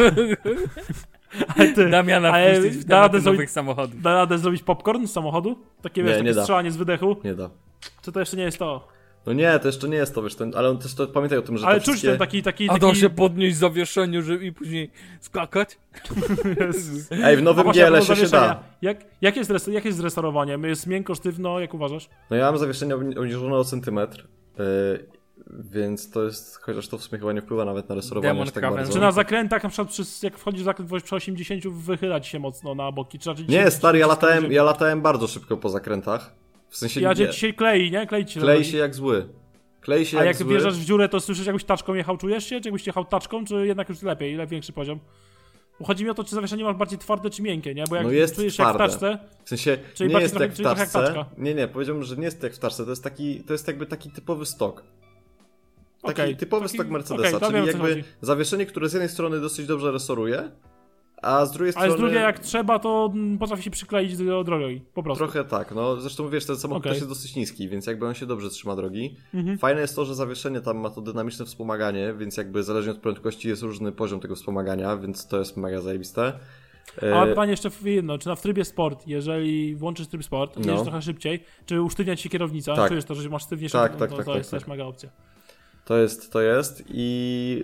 Ale ty, Damiana ale wpuścić w da radę tematy zrobić- nowych samochodów. Da radę zrobić popcorn z samochodu? Takie, Nie, wiesz, nie takie da. strzelanie z wydechu? Nie da. Czy to jeszcze nie jest to? No nie, to jeszcze nie jest to, wiesz, ten, ale on też to, pamiętaj o tym, że Ale te czuć wszystkie... ten taki, taki, A taki... da się podnieść zawieszenie żeby i później skakać? Ej, w A nowym właśnie, a G L propos S-ie się zawieszenia. da. Jak, jak, jest res, jak jest z restaurowaniem? Jest miękko, sztywno, jak uważasz? No ja mam zawieszenie obni- obniżone o centymetr, yy, więc to jest, chociaż to w sumie chyba nie wpływa nawet na restaurowanie Demon aż tak Craven. bardzo. Czy na zakrętach, na przykład przy, jak wchodzisz w zakręt przy osiemdziesięciu, wychyla ci się mocno na boki? Czy raczej Nie, ci- stary, ja ci- latałem, ja latałem bardzo szybko po zakrętach. W sensie Ja nie, cię dzisiaj klei, nie? Klei ci się. klei robi. się jak zły. Klei się A jak, jak zły. wjeżdżasz w dziurę, to słyszysz, jakbyś taczką jechał, czujesz się? Czy jakbyś jechał taczką, czy jednak już lepiej, ile większy poziom? Bo chodzi mi o to, czy zawieszenie masz bardziej twarde, czy miękkie, nie? Bo jak No jest czujesz twarde. jak w taczce, W sensie Czyli nie bardziej jest trochę- jak w czyli trochę jak taczce. taczka. Nie, nie, powiedziałbym, że nie jest jak w taczce, to jest taki, to jest jakby taki typowy stok. Taki Okej, typowy taki- stok Mercedesa, okej, to czyli wiem, o co jakby chodzi. zawieszenie, które z jednej strony dosyć dobrze resoruje, a z drugiej strony... ale z drugiej jak trzeba, to mm, potrafi się przykleić do drogi, po prostu. Trochę tak, no zresztą wiesz, ten samochód Okej. też jest dosyć niski, więc jakby on się dobrze trzyma drogi. Mhm. Fajne jest to, że zawieszenie tam ma to dynamiczne wspomaganie, więc jakby zależnie od prędkości jest różny poziom tego wspomagania, więc to jest mega zajebiste. A mam E, pytanie jeszcze jedno, czy na w trybie sport, jeżeli włączysz tryb sport, No. jedziesz trochę szybciej, czy usztywnia ci się kierownica? Tak. Czujesz to, że masz sztywniejszą, Tak, no, tak, to, tak, to tak, jest tak. też mega opcja. To jest, to jest i...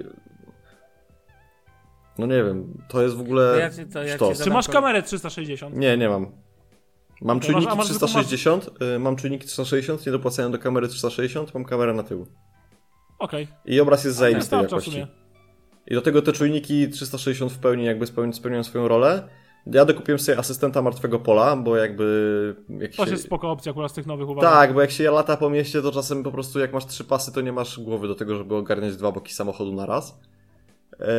No nie wiem, to jest w ogóle To ja ci- to ja ci sztos. zadam- Czy masz kolej- kamerę trzysta sześćdziesiąt? Nie, nie mam. Mam Okej, czujniki masz- a masz trzysta tylko- sześćdziesiąt, y, mam czujniki trzysta sześćdziesiąt, nie dopłacają do kamery trzysta sześćdziesiąt, mam kamerę na tył. Okej. I obraz jest zajebistej Wystarcza w jakości. sumie. I do tego te czujniki trzysta sześćdziesiąt w pełni jakby spełni- spełniają swoją rolę. Ja dokupiłem sobie asystenta martwego pola, bo jakby... Jak To się... jest spoko opcja akurat z tych nowych, uważam. Tak, bo jak się lata po mieście, to czasem po prostu jak masz trzy pasy, to nie masz głowy do tego, żeby ogarniać dwa boki samochodu na raz. Eee,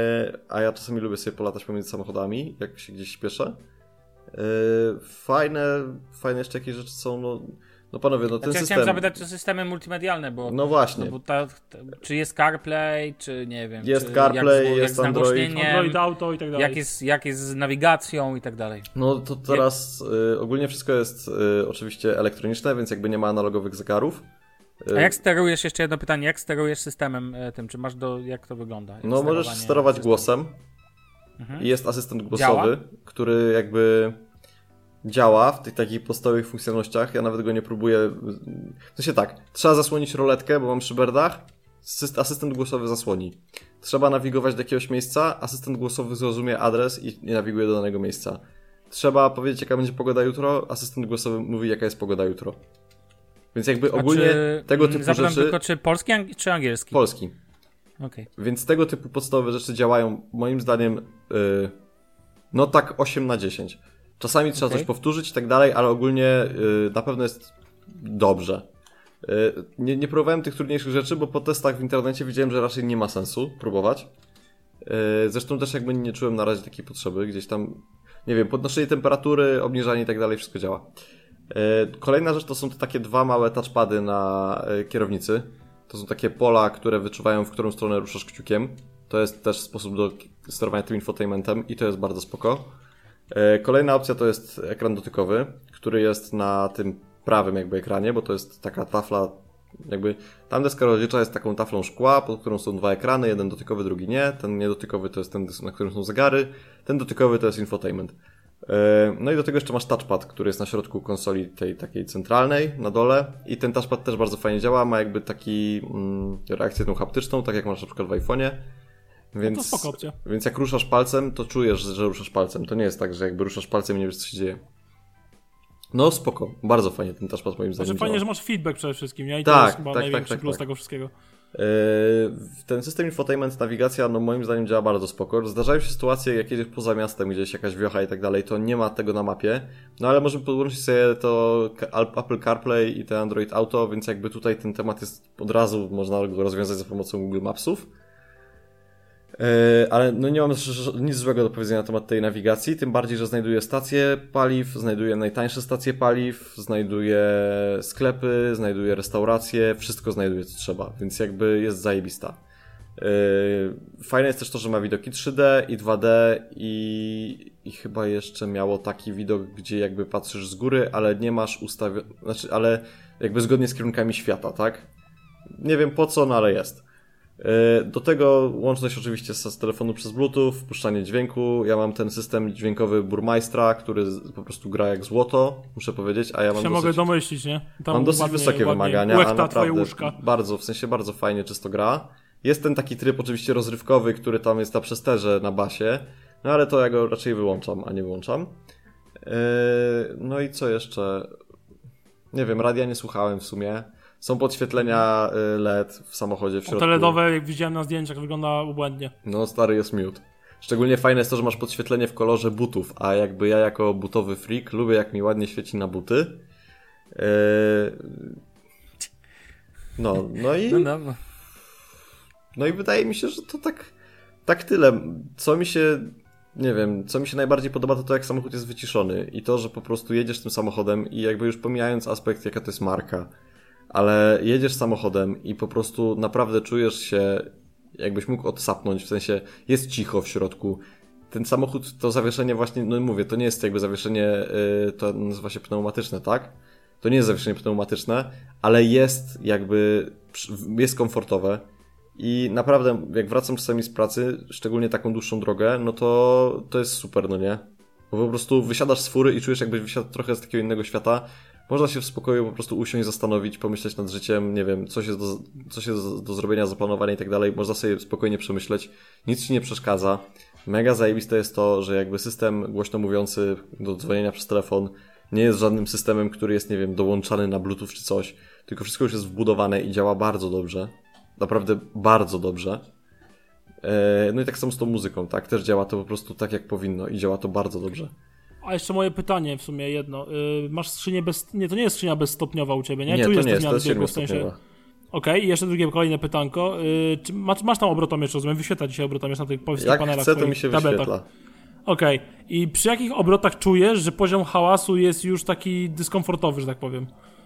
a ja czasami lubię sobie polatać pomiędzy samochodami, jak się gdzieś śpieszę. Eee, fajne, fajne jeszcze jakieś rzeczy są, no, no panowie, no ten Znaczy, ja system... chciałem zapytać o systemy multimedialne, bo, No właśnie, no bo ta, ta, czy jest CarPlay, czy nie wiem. Jest czy CarPlay, jak z, jest jak z Android. nagłośnieniem, Android Auto i tak dalej. jak jest, jak jest z nawigacją i tak dalej. no to teraz y, ogólnie wszystko jest y, oczywiście elektroniczne, więc jakby nie ma analogowych zegarów. Y, A jak sterujesz, jeszcze jedno pytanie, jak sterujesz systemem e, tym, czy masz do, jak to wygląda? No możesz Sterowanie sterować systemem. głosem. Mhm. Jest asystent głosowy, który jakby działa w tych takich podstawowych funkcjonalnościach. Ja nawet go nie próbuję. W sensie tak, trzeba zasłonić roletkę, bo mam przy berdach. Syst- Asystent głosowy zasłoni. Trzeba nawigować do jakiegoś miejsca, asystent głosowy zrozumie adres i, i nawiguje do danego miejsca. Trzeba powiedzieć, jaka będzie pogoda jutro, asystent głosowy mówi, jaka jest pogoda jutro. Więc jakby A ogólnie czy, tego mm, typu zapytam rzeczy... tylko, czy polski ang- czy angielski? Polski. Okej. Więc tego typu podstawowe rzeczy działają moim zdaniem yy, no tak osiem na dziesięć. Czasami trzeba Okej. coś powtórzyć i tak dalej, ale ogólnie yy, na pewno jest dobrze. Yy, nie, nie próbowałem tych trudniejszych rzeczy, bo po testach w internecie widziałem, że raczej nie ma sensu próbować. Yy, zresztą też jakby nie czułem na razie takiej potrzeby. Gdzieś tam, nie wiem, podnoszenie temperatury, obniżanie i tak dalej, wszystko działa. Yy, kolejna rzecz to są te takie dwa małe touchpady na yy, kierownicy. To są takie pola, które wyczuwają, w którą stronę ruszasz kciukiem. To jest też sposób do sterowania tym infotainmentem i to jest bardzo spoko. Kolejna opcja to jest ekran dotykowy, który jest na tym prawym jakby ekranie, bo to jest taka tafla, jakby tam deska rozdzielcza jest taką taflą szkła, pod którą są dwa ekrany, jeden dotykowy, drugi nie. Ten niedotykowy to jest ten, na którym są zegary, ten dotykowy to jest infotainment. No i do tego jeszcze masz touchpad, który jest na środku konsoli tej takiej centralnej, na dole i ten touchpad też bardzo fajnie działa, ma jakby taki mm, reakcję tą haptyczną, tak jak masz na przykład w iPhone'ie. Więc, No to spoko opcja. więc jak ruszasz palcem, to czujesz, że ruszasz palcem. To nie jest tak, że jakby ruszasz palcem i nie wiesz, co się dzieje. No spoko, bardzo fajnie ten touchpad moim zdaniem Znaczy działa. fajnie, że masz feedback przede wszystkim, nie? I Tak, to jest chyba tak, największy tak, tak, plus tak. tego wszystkiego. Yy, ten system infotainment, nawigacja, no moim zdaniem działa bardzo spoko. Zdarzają się sytuacje, jak jedziesz poza miastem, gdzieś jakaś wiocha i tak dalej, to nie ma tego na mapie. No ale możemy podłączyć sobie to Apple CarPlay i te Android Auto, więc jakby tutaj ten temat jest od razu, można go rozwiązać za pomocą Google Mapsów. Yy, ale no nie mam nic złego do powiedzenia na temat tej nawigacji, tym bardziej, że znajduję stacje paliw, znajduję najtańsze stacje paliw, znajduję sklepy, znajduję restauracje, wszystko znajduję co trzeba, więc jakby jest zajebista. Yy, fajne jest też to, że ma widoki trzy D i dwa D i, i chyba jeszcze miało taki widok, gdzie jakby patrzysz z góry, ale nie masz ustawione, znaczy, ale jakby zgodnie z kierunkami świata, tak? Nie wiem po co, no ale jest. Do tego łączność oczywiście z, z telefonu przez Bluetooth, wpuszczanie dźwięku. Ja mam ten system dźwiękowy Burmeistra, który po prostu gra jak złoto, muszę powiedzieć, a ja mam się dosyć, mogę domyślić, nie? Tam mam dosyć ładnie, wysokie ładnie wymagania, a naprawdę bardzo, w sensie bardzo fajnie czysto gra. Jest ten taki tryb oczywiście rozrywkowy, który tam jest na przesterze na basie, no ale to ja go raczej wyłączam, a nie włączam. No i co jeszcze? Nie wiem, radia nie słuchałem w sumie. Są podświetlenia L E D w samochodzie w środku. O L E dowe, jak widziałem na zdjęciach, wygląda obłędnie. No, stary jest miód. Szczególnie fajne jest to, że masz podświetlenie w kolorze butów, a jakby ja jako butowy freak lubię, jak mi ładnie świeci na buty. Eee... No, no i... No, no. No i wydaje mi się, że to tak, tak tyle. Co mi się, nie wiem, co mi się najbardziej podoba, to to, jak samochód jest wyciszony i to, że po prostu jedziesz tym samochodem i jakby już pomijając aspekt, jaka to jest marka, ale jedziesz samochodem i po prostu naprawdę czujesz się, jakbyś mógł odsapnąć, w sensie jest cicho w środku. Ten samochód, to zawieszenie właśnie, no mówię, to nie jest jakby zawieszenie, yy, to nazywa się pneumatyczne, tak? To nie jest zawieszenie pneumatyczne, ale jest jakby, jest komfortowe i naprawdę, jak wracam czasami z pracy, szczególnie taką dłuższą drogę, no to to jest super, no nie? Bo po prostu wysiadasz z fury i czujesz, jakbyś wysiadł trochę z takiego innego świata. Można się w spokoju po prostu usiąść, zastanowić, pomyśleć nad życiem, nie wiem, coś jest do, coś jest do zrobienia, zaplanowania i tak dalej. Można sobie spokojnie przemyśleć, nic ci nie przeszkadza. Mega zajebiste jest to, że jakby system głośno mówiący do dzwonienia przez telefon nie jest żadnym systemem, który jest, nie wiem, dołączany na Bluetooth czy coś, tylko wszystko już jest wbudowane i działa bardzo dobrze. Naprawdę bardzo dobrze. No i tak samo z tą muzyką, tak? Też działa to po prostu tak, jak powinno i działa to bardzo dobrze. A jeszcze moje pytanie w sumie jedno. Yy, masz skrzynię bez... Nie, to nie jest skrzynia bezstopniowa u ciebie, nie? Nie, Czujesz to nie jest, to jest biegu, w sensie... siedmiostopniowa. Okej, okay, i jeszcze drugie, kolejne pytanko. Yy, czy masz, masz tam obrotomierz, rozumiem? Wyświetla ci się obrotomierz na tych Jak panelach. chcę, to mi się tabletach. wyświetla. Okej. Okay. I przy jakich obrotach czujesz, że poziom hałasu jest już taki dyskomfortowy, że tak powiem?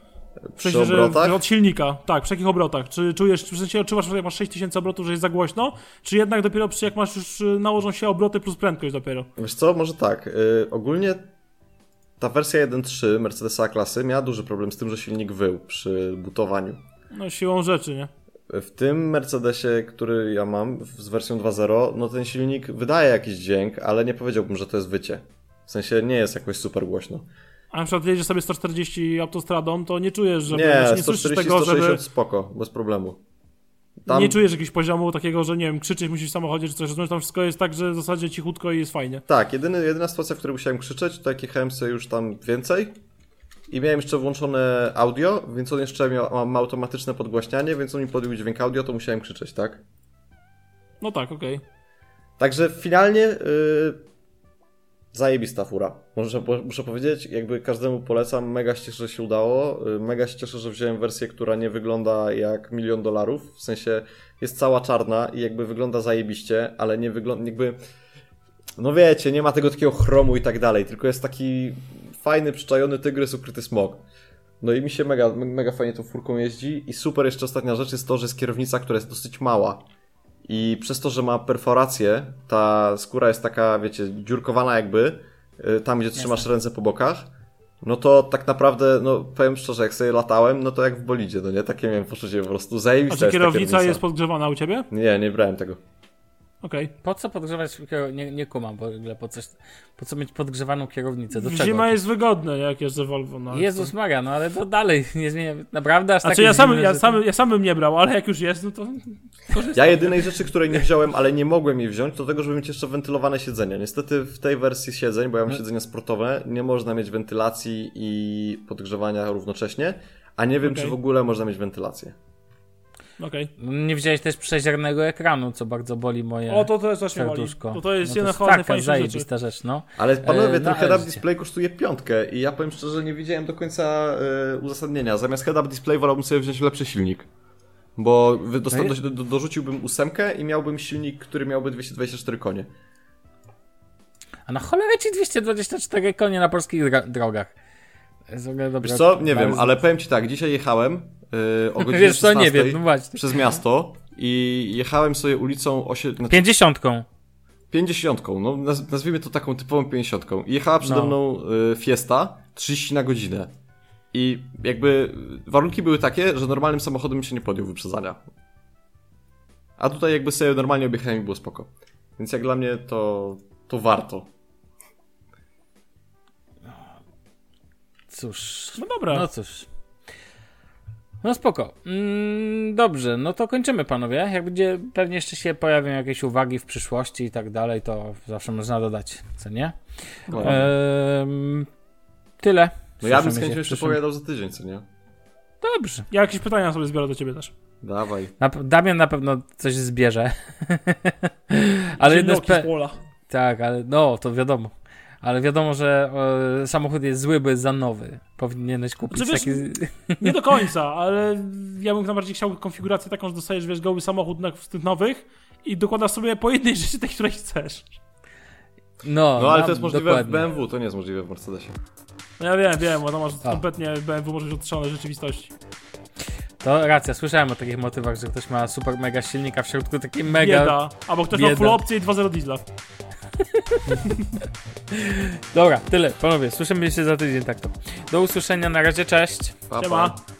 W sensie, przy obrotach? Że od silnika. Tak, przy jakich obrotach? Czy czujesz, w sensie odczuwasz, że jak masz sześć tysięcy obrotów, że jest za głośno? Czy jednak dopiero przy jak masz już nałożą się obroty plus prędkość dopiero? Wiesz co, może tak. Yy, ogólnie ta wersja jeden przecinek trzy Mercedesa A-klasy miała duży problem z tym, że silnik wył przy butowaniu. No siłą rzeczy, nie? W tym Mercedesie, który ja mam z wersją dwa zero, no ten silnik wydaje jakiś dźwięk, ale nie powiedziałbym, że to jest wycie. W sensie nie jest jakoś super głośno. A na przykład jedziesz sobie sto czterdzieści autostradą, to nie czujesz, że... Nie, nie sto czterdzieści, tego, sto sześćdziesiąt żeby... spoko, bez problemu. Tam... Nie czujesz jakiegoś poziomu takiego, że nie wiem, krzyczeć musisz w samochodzie czy coś, rozumiesz, tam wszystko jest tak, że w zasadzie cichutko i jest fajnie. Tak, jedyny, jedyna sytuacja, w której musiałem krzyczeć, to jak jechałem sobie już tam więcej i miałem jeszcze włączone audio, więc on jeszcze miał, ma automatyczne podgłaśnianie, więc on mi podbił dźwięk audio, to musiałem krzyczeć, tak? No tak, okej. Okay. Także finalnie yy, zajebista fura. Muszę, muszę powiedzieć, jakby każdemu polecam, mega się cieszę, że się udało, yy, mega się cieszę, że wziąłem wersję, która nie wygląda jak milion dolarów, w sensie jest cała czarna i jakby wygląda zajebiście, ale nie wygląda, jakby, no wiecie, nie ma tego takiego chromu i tak dalej, tylko jest taki fajny, przyczajony tygrys, ukryty smok. No i mi się mega, mega fajnie tą furką jeździ i super jeszcze ostatnia rzecz jest to, że jest kierownica, która jest dosyć mała. I przez to, że ma perforację, ta skóra jest taka, wiecie, dziurkowana jakby, tam gdzie trzymasz Jasne. ręce po bokach, no to tak naprawdę, no powiem szczerze, jak sobie latałem, no to jak w bolidzie, no nie? Takie miałem poczucie po prostu zajebiste. A czy kierownica jest podgrzewana u ciebie? Nie, nie brałem tego. Okej. Okay. Po co podgrzewać kierownicę? Nie, nie kumam w ogóle, po, coś, po co mieć podgrzewaną kierownicę? Do czego? Zima jest wygodne, jak jeżdżę Volvo. No, Jezus Maria, no ale to dalej nie zmienia. Naprawdę aż tak. Znaczy ja sam, ja, sam, ja sam bym nie brał, ale jak już jest, no to... Ja jedynej rzeczy, której nie wziąłem, ale nie mogłem jej wziąć, to tego, żeby mieć jeszcze wentylowane siedzenia. Niestety w tej wersji siedzeń, bo ja mam siedzenia sportowe, nie można mieć wentylacji i podgrzewania równocześnie, a nie wiem, okay. czy w ogóle można mieć wentylację. Okay. Nie wziąłeś też przeźiernego ekranu, co bardzo boli moje O, to też właśnie boli. To, to jest jedna no taka zajebista rzecz, no. Ale panowie, e, ten no, head-up display kosztuje piątkę i ja powiem szczerze, nie widziałem do końca y, uzasadnienia. Zamiast head-up display wolałbym sobie wziąć lepszy silnik. Bo dostan- do, do, dorzuciłbym ósemkę i miałbym silnik, który miałby dwieście dwadzieścia cztery konie. A na cholerę ci dwieście dwadzieścia cztery konie na polskich dra- drogach. Jest w ogóle dobra, Wiesz co? Nie wiem, bardzo... ale powiem ci tak, dzisiaj jechałem yy, o godzinie Wiesz co, szesnastej nie wiem, no właśnie. przez miasto i jechałem sobie ulicą osie... znaczy, Pięćdziesiątką. pięćdziesiątką, no naz- nazwijmy to taką typową pięćdziesiątką. I jechała przede No. mną y, Fiesta trzydzieści na godzinę. I jakby warunki były takie, że normalnym samochodem bym się nie podjął wyprzedzania. A tutaj jakby sobie normalnie objechałem i było spoko. Więc jak dla mnie to, to warto. Cóż. No dobra. No cóż. No spoko. Mm, dobrze, no to kończymy, panowie. Jak będzie, pewnie jeszcze się pojawią jakieś uwagi w przyszłości i tak dalej, to zawsze można dodać, co nie? No, Ehm, tyle. no ja bym Słyszymy z chęcią się w jeszcze przyszłym- opowiadał za tydzień, co nie? Dobrze. Ja jakieś pytania sobie zbiorę do ciebie też. Dawaj. Na, Damian na pewno coś zbierze. ale jedno z Ziemnioki pe- z pola. Tak, ale no, to wiadomo. Ale wiadomo, że e, samochód jest zły, bo jest za nowy. Powinieneś kupić Znaczy, wiesz, taki... Nie do końca, ale ja bym najbardziej chciał konfigurację taką, że dostajesz, wiesz, goły samochód na, z tych nowych i dokładasz sobie po jednej rzeczy tej, której chcesz. No, No ale no, to jest możliwe dokładnie. w B M W, to nie jest możliwe w Mercedesie. No ja wiem, wiem, bo to masz A. kompletnie B M W może być odstrzelone rzeczywistości. To racja, słyszałem o takich motywach, że ktoś ma super mega silnik, a w środku taki mega... Bieda. Albo ktoś bieda. ma full opcję i dwa zero diesla. Dobra, tyle, panowie, słyszymy się za tydzień, tak to. Do usłyszenia, na razie, cześć. Pa, Siema. pa.